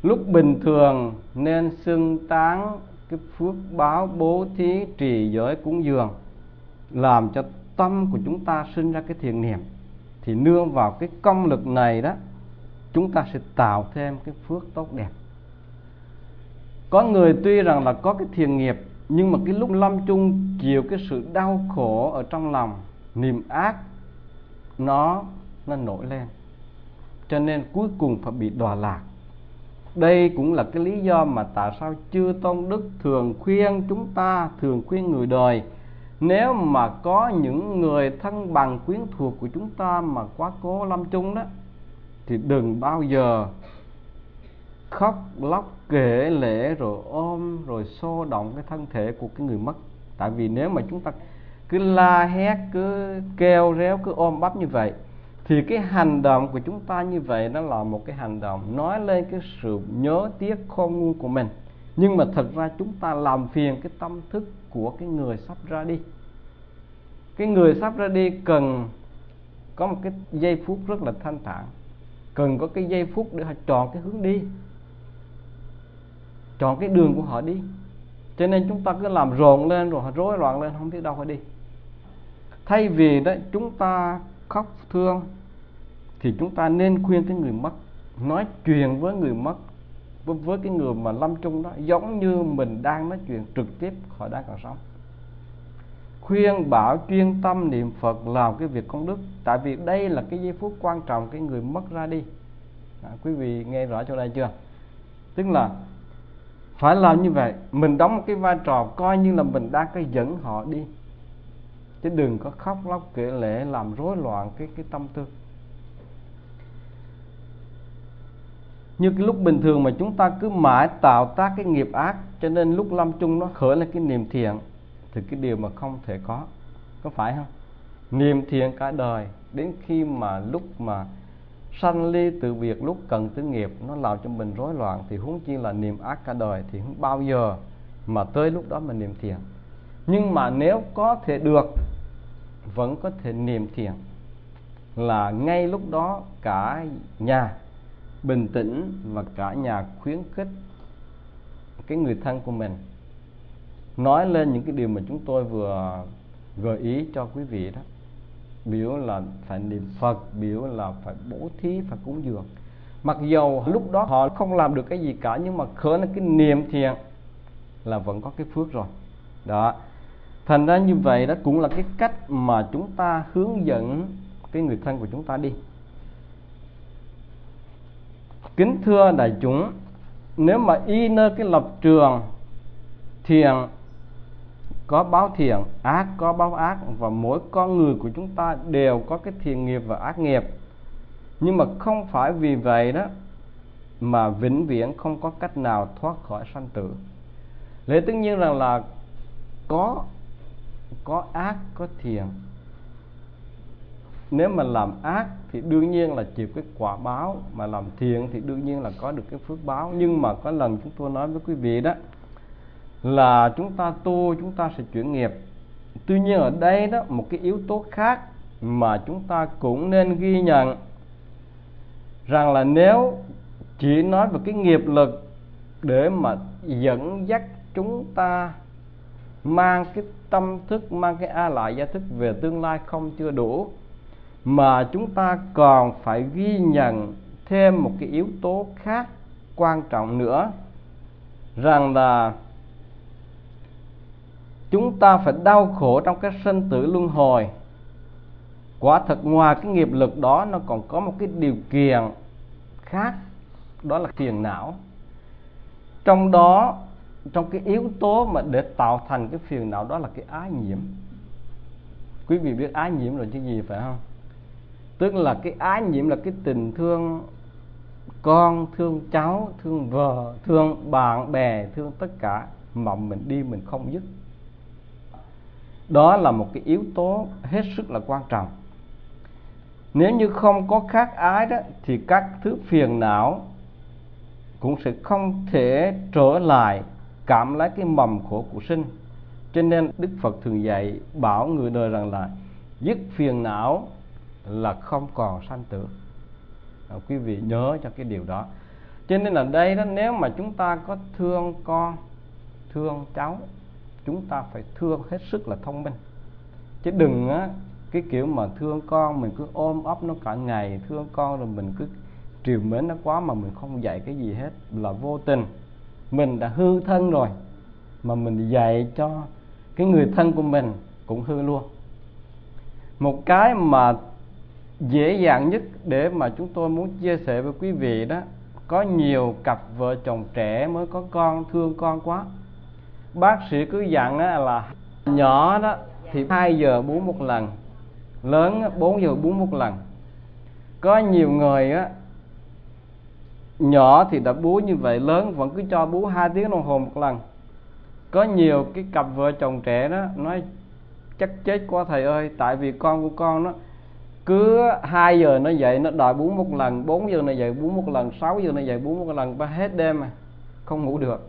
Lúc bình thường nên xưng tán cái phước báo bố thí trì giới cúng dường, làm cho tâm của chúng ta sinh ra cái thiện niệm. Thì nương vào cái công lực này đó, chúng ta sẽ tạo thêm cái phước tốt đẹp. Có người tuy rằng là có cái thiện nghiệp, nhưng mà cái lúc lâm chung chịu cái sự đau khổ ở trong lòng, niềm ác nó nó nổi lên, cho nên cuối cùng phải bị đọa lạc. Đây cũng là cái lý do mà tại sao chư tôn đức thường khuyên chúng ta, thường khuyên người đời, nếu mà có những người thân bằng quyến thuộc của chúng ta mà quá cố lâm chung đó, thì đừng bao giờ khóc lóc kể lể rồi ôm rồi xô động cái thân thể của cái người mất. Tại vì nếu mà chúng ta cứ la hét, cứ kêu réo, cứ ôm bắp như vậy, thì cái hành động của chúng ta như vậy nó là một cái hành động nói lên cái sự nhớ tiếc khôn nguôi của mình. Nhưng mà thật ra chúng ta làm phiền cái tâm thức của cái người sắp ra đi. Cái người sắp ra đi cần có một cái giây phút rất là thanh thản, cần có cái giây phút để họ chọn cái hướng đi, chọn cái đường của họ đi. Cho nên chúng ta cứ làm rộn lên rồi họ rối loạn lên, không biết đâu phải đi. Thay vì đó chúng ta khóc thương, thì chúng ta nên khuyên cái người mất, nói chuyện với người mất, với, với cái người mà lâm chung đó, giống như mình đang nói chuyện trực tiếp họ đang còn sống. Khuyên bảo chuyên tâm niệm Phật, làm cái việc công đức. Tại vì đây là cái giây phút quan trọng cái người mất ra đi. À, quý vị nghe rõ chỗ này chưa? Tức là phải làm như vậy, mình đóng một cái vai trò coi như là mình đang cái dẫn họ đi, chứ đừng có khóc lóc kể lể làm rối loạn cái cái tâm tư. Như cái lúc bình thường mà chúng ta cứ mãi tạo tác cái nghiệp ác, cho nên lúc lâm chung nó khởi lên cái niềm thiện, thì cái điều mà không thể có, có phải không? Niềm thiện cả đời, đến khi mà lúc mà sanh ly từ việc, lúc cần tới nghiệp, nó làm cho mình rối loạn, thì huống chi là niềm ác cả đời, thì không bao giờ mà tới lúc đó mà niệm thiện. Nhưng mà nếu có thể được, vẫn có thể niệm thiện, là ngay lúc đó cả nhà bình tĩnh và cả nhà khuyến khích cái người thân của mình nói lên những cái điều mà chúng tôi vừa gợi ý cho quý vị đó. Biểu là phải niệm Phật, biểu là phải bố thí, phải cúng dường. Mặc dầu lúc đó họ không làm được cái gì cả, nhưng mà khởi lên cái niệm thiện là vẫn có cái phước rồi. Đó. Thành ra như vậy đó cũng là cái cách mà chúng ta hướng dẫn cái người thân của chúng ta đi. Kính thưa đại chúng, nếu mà y nơi cái lập trường thiện có báo thiện, ác có báo ác, và mỗi con người của chúng ta đều có cái thiện nghiệp và ác nghiệp, nhưng mà không phải vì vậy đó mà vĩnh viễn không có cách nào thoát khỏi sanh tử. Lẽ tất nhiên rằng là có có ác có thiện. Nếu mà làm ác thì đương nhiên là chịu cái quả báo, mà làm thiện thì đương nhiên là có được cái phước báo. Nhưng mà có lần chúng tôi nói với quý vị đó là chúng ta tu, chúng ta sẽ chuyển nghiệp. Tuy nhiên ở đây đó một cái yếu tố khác mà chúng ta cũng nên ghi nhận, rằng là nếu chỉ nói về cái nghiệp lực để mà dẫn dắt chúng ta mang cái tâm thức, mang cái a lại gia thức về tương lai không chưa đủ, mà chúng ta còn phải ghi nhận thêm một cái yếu tố khác quan trọng nữa, rằng là chúng ta phải đau khổ trong cái sinh tử luân hồi. Quả thật ngoài cái nghiệp lực đó, nó còn có một cái điều kiện khác, đó là phiền não. Trong đó, trong cái yếu tố mà để tạo thành cái phiền não đó là cái ái nhiễm. Quý vị biết ái nhiễm rồi chứ gì, phải không? Tức là cái ái nhiễm là cái tình thương con, thương cháu, thương vợ, thương bạn bè, thương tất cả, mà mình đi mình không dứt. Đó là một cái yếu tố hết sức là quan trọng. Nếu như không có khát ái đó, thì các thứ phiền não cũng sẽ không thể trở lại cảm lấy cái mầm khổ của sinh. Cho nên Đức Phật thường dạy bảo người đời rằng là dứt phiền não là không còn sanh tử. À, quý vị nhớ cho cái điều đó. Cho nên là đây đó, nếu mà chúng ta có thương con, thương cháu, chúng ta phải thương hết sức là thông minh. Chứ đừng á, cái kiểu mà thương con mình cứ ôm ấp nó cả ngày, thương con rồi mình cứ trìu mến nó quá mà mình không dạy cái gì hết, là vô tình. Mình đã hư thân rồi mà mình dạy cho cái người thân của mình cũng hư luôn. Một cái mà dễ dàng nhất để mà chúng tôi muốn chia sẻ với quý vị đó, có nhiều cặp vợ chồng trẻ mới có con, thương con quá. Bác sĩ cứ dặn là nhỏ đó thì hai giờ bú một lần, lớn bốn giờ bú một lần. Có nhiều người á, nhỏ thì đã bú như vậy, lớn vẫn cứ cho bú hai tiếng đồng hồ một lần. Có nhiều cái cặp vợ chồng trẻ đó nói chắc chết quá thầy ơi, tại vì con của con nó cứ hai giờ nó dậy nó đòi bú một lần, bốn giờ nó dậy bú một lần, sáu giờ nó dậy bú một lần, và hết đêm mà không ngủ được.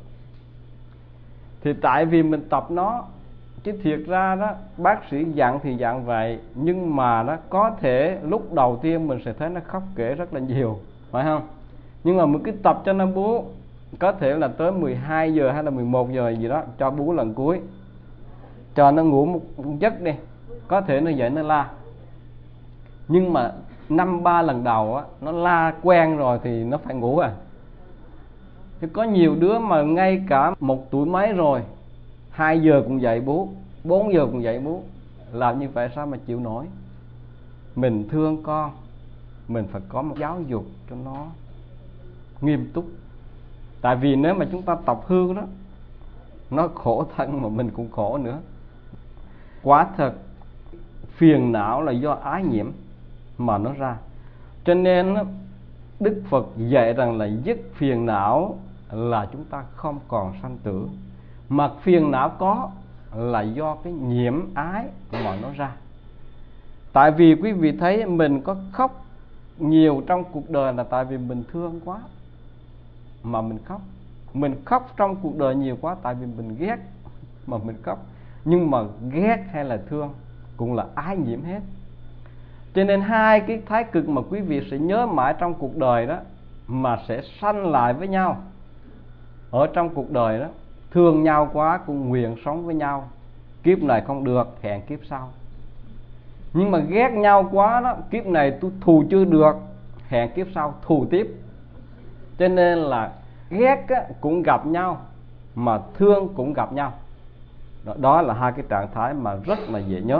Thì tại vì mình tập nó, chứ thiệt ra đó bác sĩ dặn thì dặn vậy, nhưng mà nó có thể lúc đầu tiên mình sẽ thấy nó khóc kể rất là nhiều, phải không? Nhưng mà mình cứ tập cho nó bú, có thể là tới mười hai giờ hay là mười một giờ gì đó cho bú lần cuối, cho nó ngủ một giấc đi, có thể nó dậy nó la. Nhưng mà năm ba lần đầu á, nó la quen rồi thì nó phải ngủ à. Chứ có nhiều đứa mà ngay cả một tuổi mấy rồi, hai giờ cũng dậy bú, bốn giờ cũng dậy bú. Làm như vậy sao mà chịu nổi? Mình thương con, mình phải có một giáo dục cho nó nghiêm túc. Tại vì nếu mà chúng ta tập hư đó, nó khổ thân mà mình cũng khổ nữa. Quả thật phiền não là do ái nhiễm mà nó ra. Cho nên Đức Phật dạy rằng là dứt phiền não là chúng ta không còn sanh tử. Mà phiền não có là do cái nhiễm ái mà nó ra. Tại vì quý vị thấy mình có khóc nhiều trong cuộc đời là tại vì mình thương quá mà mình khóc. Mình khóc trong cuộc đời nhiều quá tại vì mình ghét mà mình khóc. Nhưng mà ghét hay là thương cũng là ái nhiễm hết. Cho nên hai cái thái cực mà quý vị sẽ nhớ mãi trong cuộc đời đó, mà sẽ sanh lại với nhau ở trong cuộc đời đó. Thương nhau quá cũng nguyện sống với nhau, kiếp này không được hẹn kiếp sau. Nhưng mà ghét nhau quá đó, kiếp này tôi thù chưa được, hẹn kiếp sau thù tiếp. Cho nên là ghét cũng gặp nhau, mà thương cũng gặp nhau. Đó, đó là hai cái trạng thái mà rất là dễ nhớ.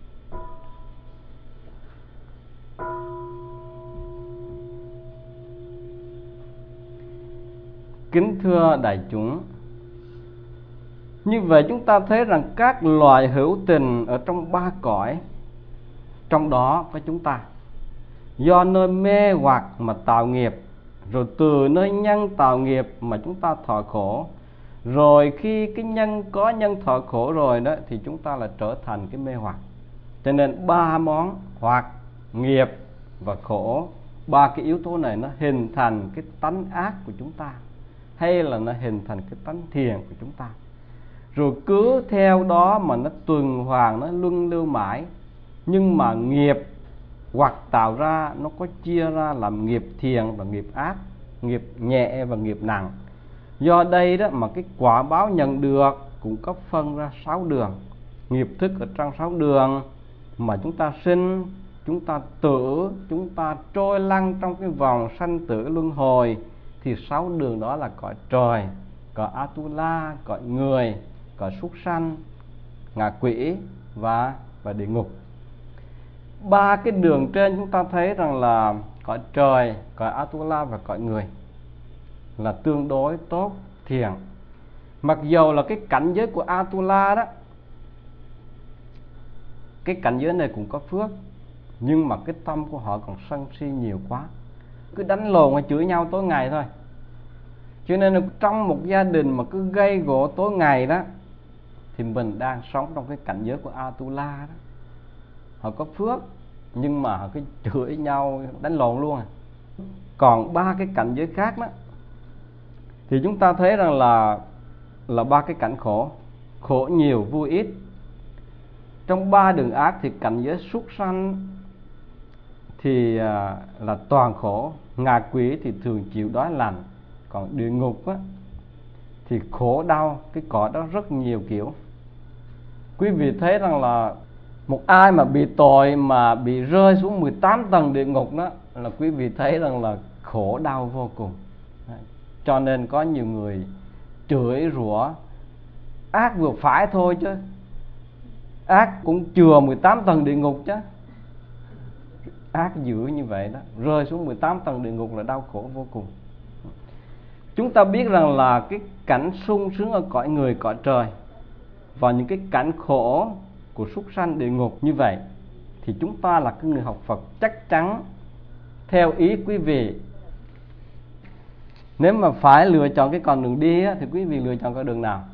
Kính thưa đại chúng, như vậy chúng ta thấy rằng các loài hữu tình ở trong ba cõi, trong đó có chúng ta, do nơi mê hoặc mà tạo nghiệp, rồi từ nơi nhân tạo nghiệp mà chúng ta thọ khổ. Rồi khi cái nhân có nhân thọ khổ rồi đó, thì chúng ta là trở thành cái mê hoặc. Cho nên ba món hoặc, nghiệp và khổ, ba cái yếu tố này nó hình thành cái tánh ác của chúng ta, hay là nó hình thành cái tánh thiền của chúng ta. Rồi cứ theo đó mà nó tuần hoàn, nó luân lưu mãi. Nhưng mà nghiệp hoặc tạo ra nó có chia ra làm nghiệp thiền và nghiệp ác, nghiệp nhẹ và nghiệp nặng. Do đây đó mà cái quả báo nhận được cũng có phân ra sáu đường. Nghiệp thức ở trong sáu đường mà chúng ta sinh, chúng ta tử, chúng ta trôi lăn trong cái vòng sanh tử luân hồi. Thì sáu đường đó là cõi trời, cõi Atula, cõi người, cõi súc sanh, ngạ quỷ và, và địa ngục. Ba cái đường trên chúng ta thấy rằng là cõi trời, cõi Atula và cõi người là tương đối tốt, thiền. Mặc dầu là cái cảnh giới của Atula đó, cái cảnh giới này cũng có phước, nhưng mà cái tâm của họ còn sân si nhiều quá, cứ đánh lộn và chửi nhau tối ngày thôi. Cho nên là trong một gia đình mà cứ gây gổ tối ngày đó, thì mình đang sống trong cái cảnh giới của Atula đó. Họ có phước, nhưng mà họ cứ chửi nhau, đánh lộn luôn à. Còn ba cái cảnh giới khác đó, thì chúng ta thấy rằng là là ba cái cảnh khổ, khổ nhiều vui ít. Trong ba đường ác thì cảnh giới súc sanh thì à, là toàn khổ, ngạ quỷ thì thường chịu đói lành, Còn địa ngục á, thì khổ đau cái cõi đó rất nhiều kiểu. Quý vị thấy rằng là một ai mà bị tội mà bị rơi xuống mười tám tầng địa ngục đó, là quý vị thấy rằng là khổ đau vô cùng. Cho nên có nhiều người chửi rủa ác vừa phải thôi chứ, ác cũng chừa mười tám tầng địa ngục chứ. Ác dữ như vậy đó, rơi xuống mười tám tầng địa ngục là đau khổ vô cùng. Chúng ta biết rằng là cái cảnh sung sướng ở cõi người, cõi trời và những cái cảnh khổ của súc sanh địa ngục như vậy, thì chúng ta là cái người học Phật chắc chắn theo ý quý vị, nếu mà phải lựa chọn cái con đường đi á, thì quý vị lựa chọn con đường nào?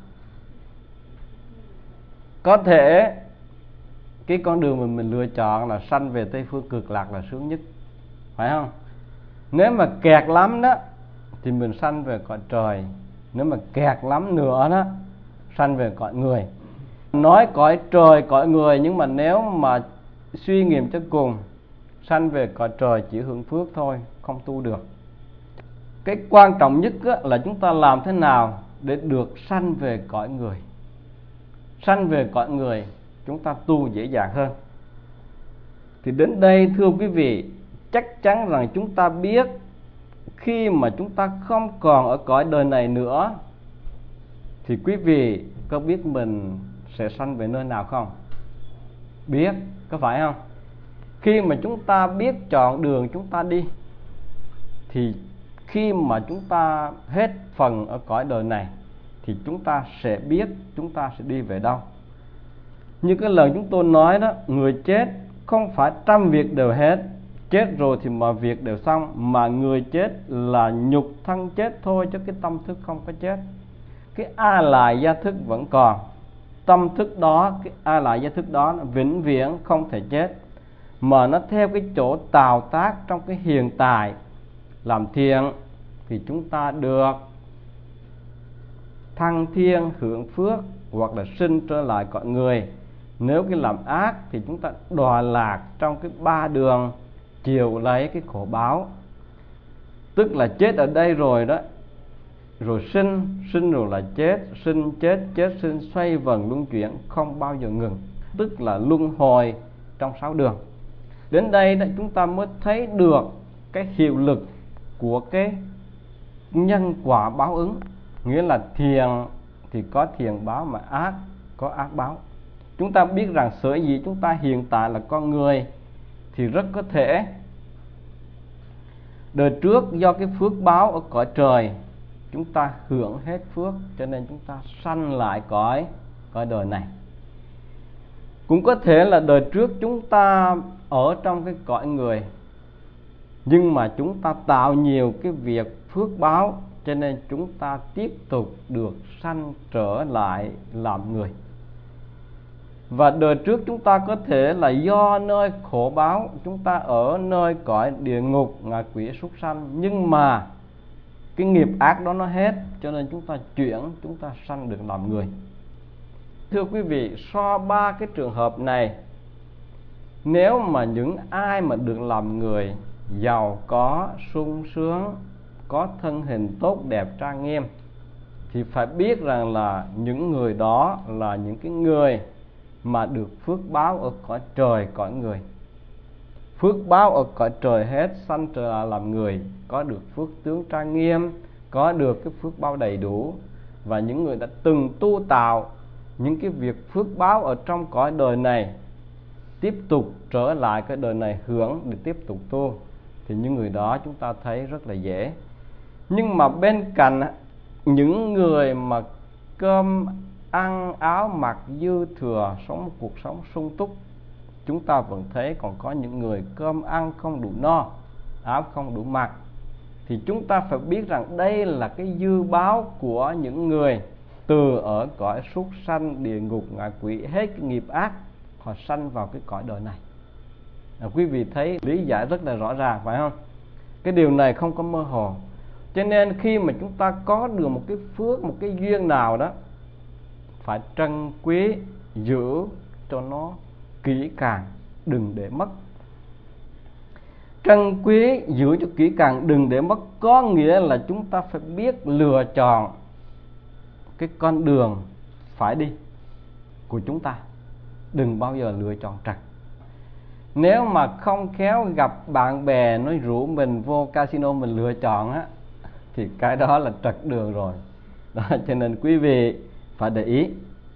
Có thể cái con đường mà mình lựa chọn là sanh về Tây Phương Cực Lạc là sướng nhất, phải không? Nếu mà kẹt lắm đó thì mình sanh về cõi trời. Nếu mà kẹt lắm nữa đó, sanh về cõi người. Nói cõi trời, cõi người, nhưng mà nếu mà suy nghiệm cho cùng, sanh về cõi trời chỉ hưởng phước thôi, không tu được. Cái quan trọng nhất là chúng ta làm thế nào để được sanh về cõi người. Sanh về cõi người chúng ta tu dễ dàng hơn. Thì đến đây thưa quý vị, chắc chắn rằng chúng ta biết khi mà chúng ta không còn ở cõi đời này nữa, thì quý vị có biết mình sẽ sanh về nơi nào không? Biết, có phải không? Khi mà chúng ta biết chọn đường chúng ta đi, thì khi mà chúng ta hết phần ở cõi đời này, thì chúng ta sẽ biết chúng ta sẽ đi về đâu. Như cái lời chúng tôi nói đó, người chết không phải trăm việc đều hết, chết rồi thì mọi việc đều xong, mà người chết là nhục thân chết thôi, chứ cái tâm thức không có chết. Cái a lại gia thức vẫn còn, tâm thức đó, cái a lại gia thức đó vĩnh viễn không thể chết, mà nó theo cái chỗ tạo tác trong cái hiện tại. Làm thiện thì chúng ta được thăng thiên hưởng phước hoặc là sinh trở lại cõi người. Nếu cái làm ác thì chúng ta đọa lạc trong cái ba đường, chịu lấy cái khổ báo. Tức là chết ở đây rồi đó, rồi sinh, sinh rồi là chết, sinh chết, chết sinh, xoay vần luân chuyển không bao giờ ngừng. Tức là luân hồi trong sáu đường. Đến đây đó chúng ta mới thấy được cái hiệu lực của cái nhân quả báo ứng. Nghĩa là thiện thì có thiện báo, mà ác có ác báo. Chúng ta biết rằng sở dĩ chúng ta hiện tại là con người, thì rất có thể đời trước do cái phước báo ở cõi trời chúng ta hưởng hết phước, cho nên chúng ta sanh lại cõi cõi đời này. Cũng có thể là đời trước chúng ta ở trong cái cõi người, nhưng mà chúng ta tạo nhiều cái việc phước báo, cho nên chúng ta tiếp tục được sanh trở lại làm người. Và đời trước chúng ta có thể là do nơi khổ báo, chúng ta ở nơi cõi địa ngục, ngạ quỷ, súc sanh, nhưng mà cái nghiệp ác đó nó hết, cho nên chúng ta chuyển, chúng ta sanh được làm người. Thưa quý vị, so ba cái trường hợp này, nếu mà những ai mà được làm người, giàu có, sung sướng, có thân hình tốt đẹp trang nghiêm, thì phải biết rằng là những người đó là những cái người mà được phước báo ở cõi trời, cõi người. Phước báo ở cõi trời hết, sanh trở lại làm người, có được phước tướng trang nghiêm, có được cái phước báo đầy đủ. Và những người đã từng tu tạo những cái việc phước báo ở trong cõi đời này, tiếp tục trở lại cái đời này hưởng để tiếp tục tu, thì những người đó chúng ta thấy rất là dễ. Nhưng mà bên cạnh những người mà cơm ăn áo mặc dư thừa, sống một cuộc sống sung túc, chúng ta vẫn thấy còn có những người cơm ăn không đủ no, áo không đủ mặc. Thì chúng ta phải biết rằng đây là cái dư báo của những người từ ở cõi súc sanh, địa ngục, ngạ quỷ, hết cái nghiệp ác, họ sanh vào cái cõi đời này. À, quý vị thấy lý giải rất là rõ ràng, phải không? Cái điều này không có mơ hồ. Cho nên khi mà chúng ta có được một cái phước, một cái duyên nào đó, phải trân quý, giữ cho nó kỹ càng, đừng để mất. trân quý, giữ cho kỹ càng, đừng để mất. Có nghĩa là chúng ta phải biết lựa chọn cái con đường phải đi của chúng ta, đừng bao giờ lựa chọn trật. Nếu mà không khéo gặp bạn bè nói rủ mình vô casino mình lựa chọn á, thì cái đó là trật đường rồi đó. Cho nên quý vị phải để ý.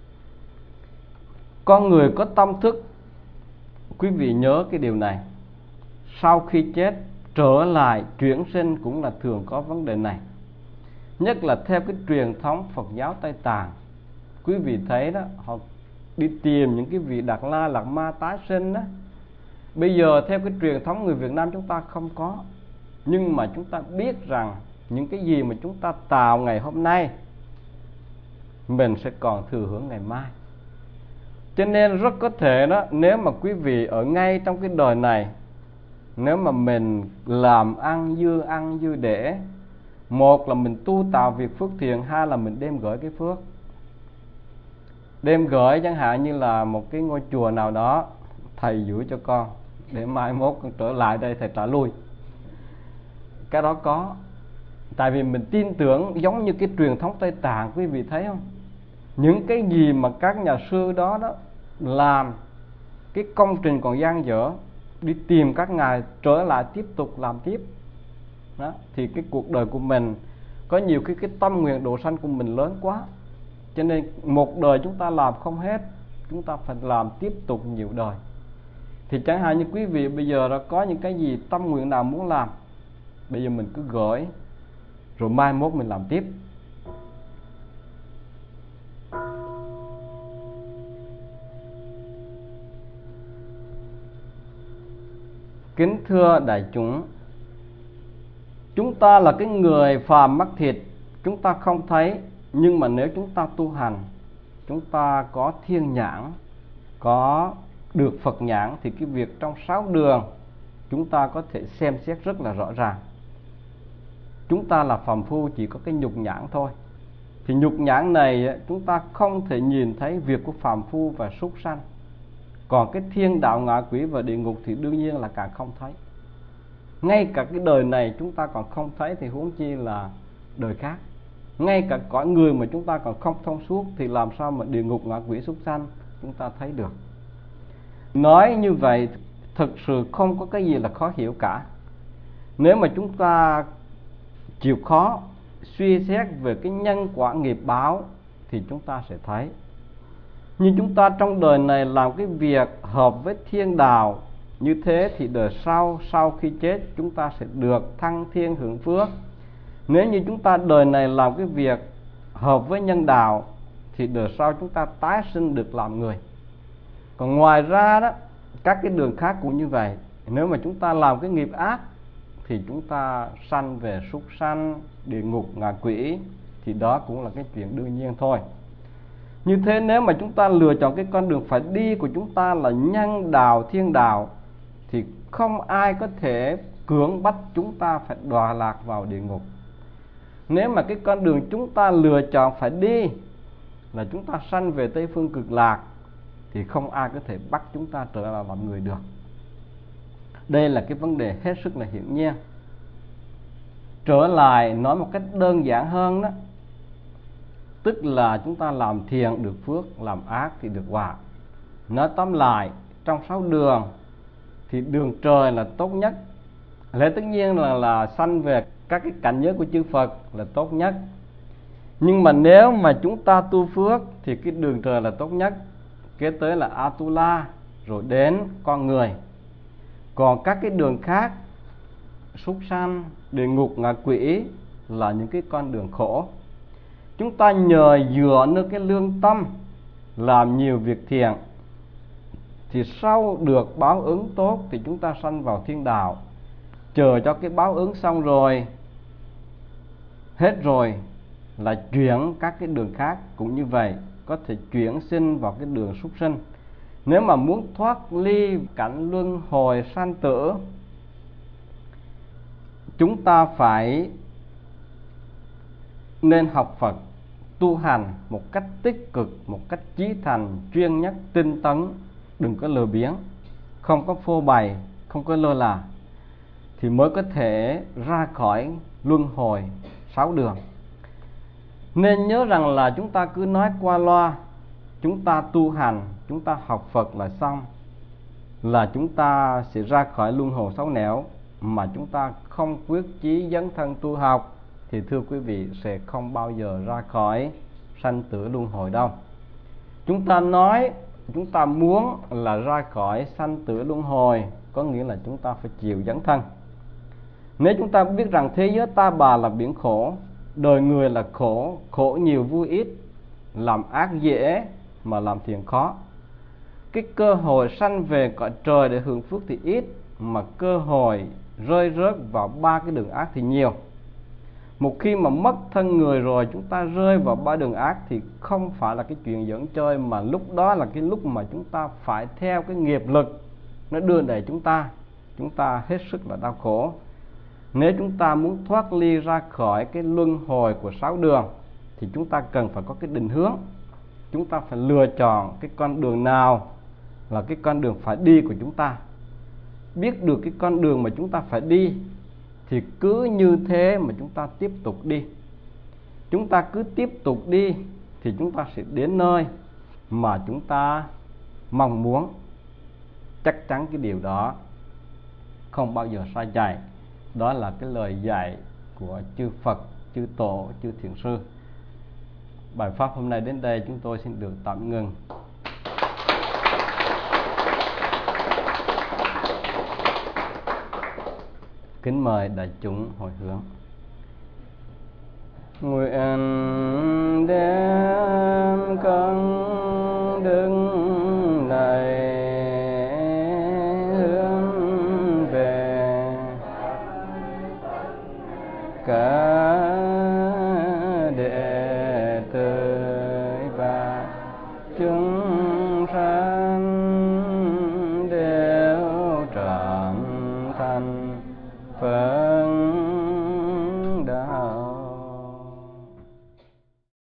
Con người có tâm thức, quý vị nhớ cái điều này, sau khi chết trở lại chuyển sinh cũng là thường có vấn đề này. Nhất là theo cái truyền thống Phật giáo Tây Tạng, quý vị thấy đó, họ đi tìm những cái vị Đạt La Lạt Ma tái sinh đó. Bây giờ theo cái truyền thống người Việt Nam chúng ta không có, nhưng mà chúng ta biết rằng những cái gì mà chúng ta tạo ngày hôm nay mình sẽ còn thừa hưởng ngày mai. Cho nên rất có thể đó, nếu mà quý vị ở ngay trong cái đời này, nếu mà mình làm ăn dư ăn dư để, một là mình tu tạo việc phước thiện, hai là mình đem gửi cái phước. Đem gửi chẳng hạn như là một cái ngôi chùa nào đó, thầy giữ cho con để mai mốt con trở lại đây thầy trả lui. Cái đó có. Tại vì mình tin tưởng giống như cái truyền thống Tây Tạng, quý vị thấy không? Những cái gì mà các nhà sư đó đó làm, cái công trình còn dang dở, đi tìm các ngài trở lại tiếp tục làm tiếp đó. Thì cái cuộc đời của mình có nhiều cái, cái tâm nguyện độ sanh của mình lớn quá, cho nên một đời chúng ta làm không hết, chúng ta phải làm tiếp tục nhiều đời. Thì chẳng hạn như quý vị bây giờ đã có những cái gì tâm nguyện nào muốn làm, bây giờ mình cứ gửi, rồi mai mốt mình làm tiếp. Kính thưa đại chúng, chúng ta là cái người phàm mắc thịt, chúng ta không thấy, nhưng mà nếu chúng ta tu hành, chúng ta có thiên nhãn, có được Phật nhãn, thì cái việc trong sáu đường chúng ta có thể xem xét rất là rõ ràng. Chúng ta là phàm phu chỉ có cái nhục nhãn thôi, thì nhục nhãn này chúng ta không thể nhìn thấy việc của phàm phu và súc sanh. Còn cái thiên đạo ngạ quỷ và địa ngục thì đương nhiên là càng không thấy. Ngay cả cái đời này chúng ta còn không thấy, thì huống chi là đời khác. Ngay cả cõi người mà chúng ta còn không thông suốt, thì làm sao mà địa ngục ngạ quỷ súc sanh chúng ta thấy được. Nói như vậy thực sự không có cái gì là khó hiểu cả. Nếu mà chúng ta chịu khó suy xét về cái nhân quả nghiệp báo thì chúng ta sẽ thấy. Nhưng chúng ta trong đời này làm cái việc hợp với thiên đạo, như thế thì đời sau, sau khi chết chúng ta sẽ được thăng thiên hưởng phước. Nếu như chúng ta đời này làm cái việc hợp với nhân đạo, thì đời sau chúng ta tái sinh được làm người. Còn ngoài ra đó, các cái đường khác cũng như vậy. Nếu mà chúng ta làm cái nghiệp ác thì chúng ta sanh về súc sanh, địa ngục, ngạ quỷ, thì đó cũng là cái chuyện đương nhiên thôi. Như thế nếu mà chúng ta lựa chọn cái con đường phải đi của chúng ta là nhân đạo, thiên đạo, thì không ai có thể cưỡng bắt chúng ta phải đọa lạc vào địa ngục. Nếu mà cái con đường chúng ta lựa chọn phải đi là chúng ta sanh về Tây Phương Cực Lạc, thì không ai có thể bắt chúng ta trở lại làm người được. Đây là cái vấn đề hết sức là hiển nhiên. Trở lại nói một cách đơn giản hơn đó, tức là chúng ta làm thiện được phước, làm ác thì được quả. Nói tóm lại, trong sáu đường thì đường trời là tốt nhất. Lẽ tất nhiên là, là sanh về các cái cảnh giới của chư Phật là tốt nhất. Nhưng mà nếu mà chúng ta tu phước thì cái đường trời là tốt nhất. Kế tới là Atula, rồi đến con người. Còn các cái đường khác, súc sanh, địa ngục, ngạ quỷ là những cái con đường khổ. Chúng ta nhờ dựa nơi cái lương tâm, làm nhiều việc thiện, thì sau được báo ứng tốt thì chúng ta sanh vào thiên đạo. Chờ cho cái báo ứng xong rồi, hết rồi, là chuyển các cái đường khác cũng như vậy, có thể chuyển sinh vào cái đường súc sinh. Nếu mà muốn thoát ly cảnh luân hồi sanh tử, chúng ta phải nên học Phật, tu hành một cách tích cực, một cách chí thành, chuyên nhất, tinh tấn, đừng có lười biếng, không có phô bày, không có lơ là. thì mới có thể ra khỏi luân hồi sáu đường. Nên nhớ rằng là chúng ta cứ nói qua loa, chúng ta tu hành, chúng ta học Phật là xong, là chúng ta sẽ ra khỏi luân hồi sáu nẻo, mà chúng ta không quyết chí dấn thân tu học thì thưa quý vị sẽ không bao giờ ra khỏi sanh tử luân hồi đâu. Chúng ta nói chúng ta muốn là ra khỏi sanh tử luân hồi, có nghĩa là chúng ta phải chịu dấn thân. Nếu chúng ta biết rằng thế giới ta bà là biển khổ, đời người là khổ, khổ nhiều vui ít, làm ác dễ mà làm thiện khó, cái cơ hội sanh về cõi trời để hưởng phước thì ít, mà cơ hội rơi rớt vào ba cái đường ác thì nhiều. Một khi mà mất thân người rồi, chúng ta rơi vào ba đường ác thì không phải là cái chuyện giỡn chơi, mà lúc đó là cái lúc mà chúng ta phải theo cái nghiệp lực nó đưa đẩy chúng ta, chúng ta hết sức là đau khổ. Nếu chúng ta muốn thoát ly ra khỏi cái luân hồi của sáu đường thì chúng ta cần phải có cái định hướng. Chúng ta phải lựa chọn cái con đường nào là cái con đường phải đi của chúng ta. Biết được cái con đường mà chúng ta phải đi thì cứ như thế mà chúng ta tiếp tục đi. Chúng ta cứ tiếp tục đi thì chúng ta sẽ đến nơi mà chúng ta mong muốn. Chắc chắn cái điều đó không bao giờ sai chạy. Đó là cái lời dạy của chư Phật, chư Tổ, chư Thiền Sư. Bài pháp hôm nay đến đây chúng tôi xin được tạm ngừng. Kính mời đại chúng hồi hướng. Nguyện đem con đứng này hướng về cả đệ tử và chúng sanh đều trọn thành Phật đạo.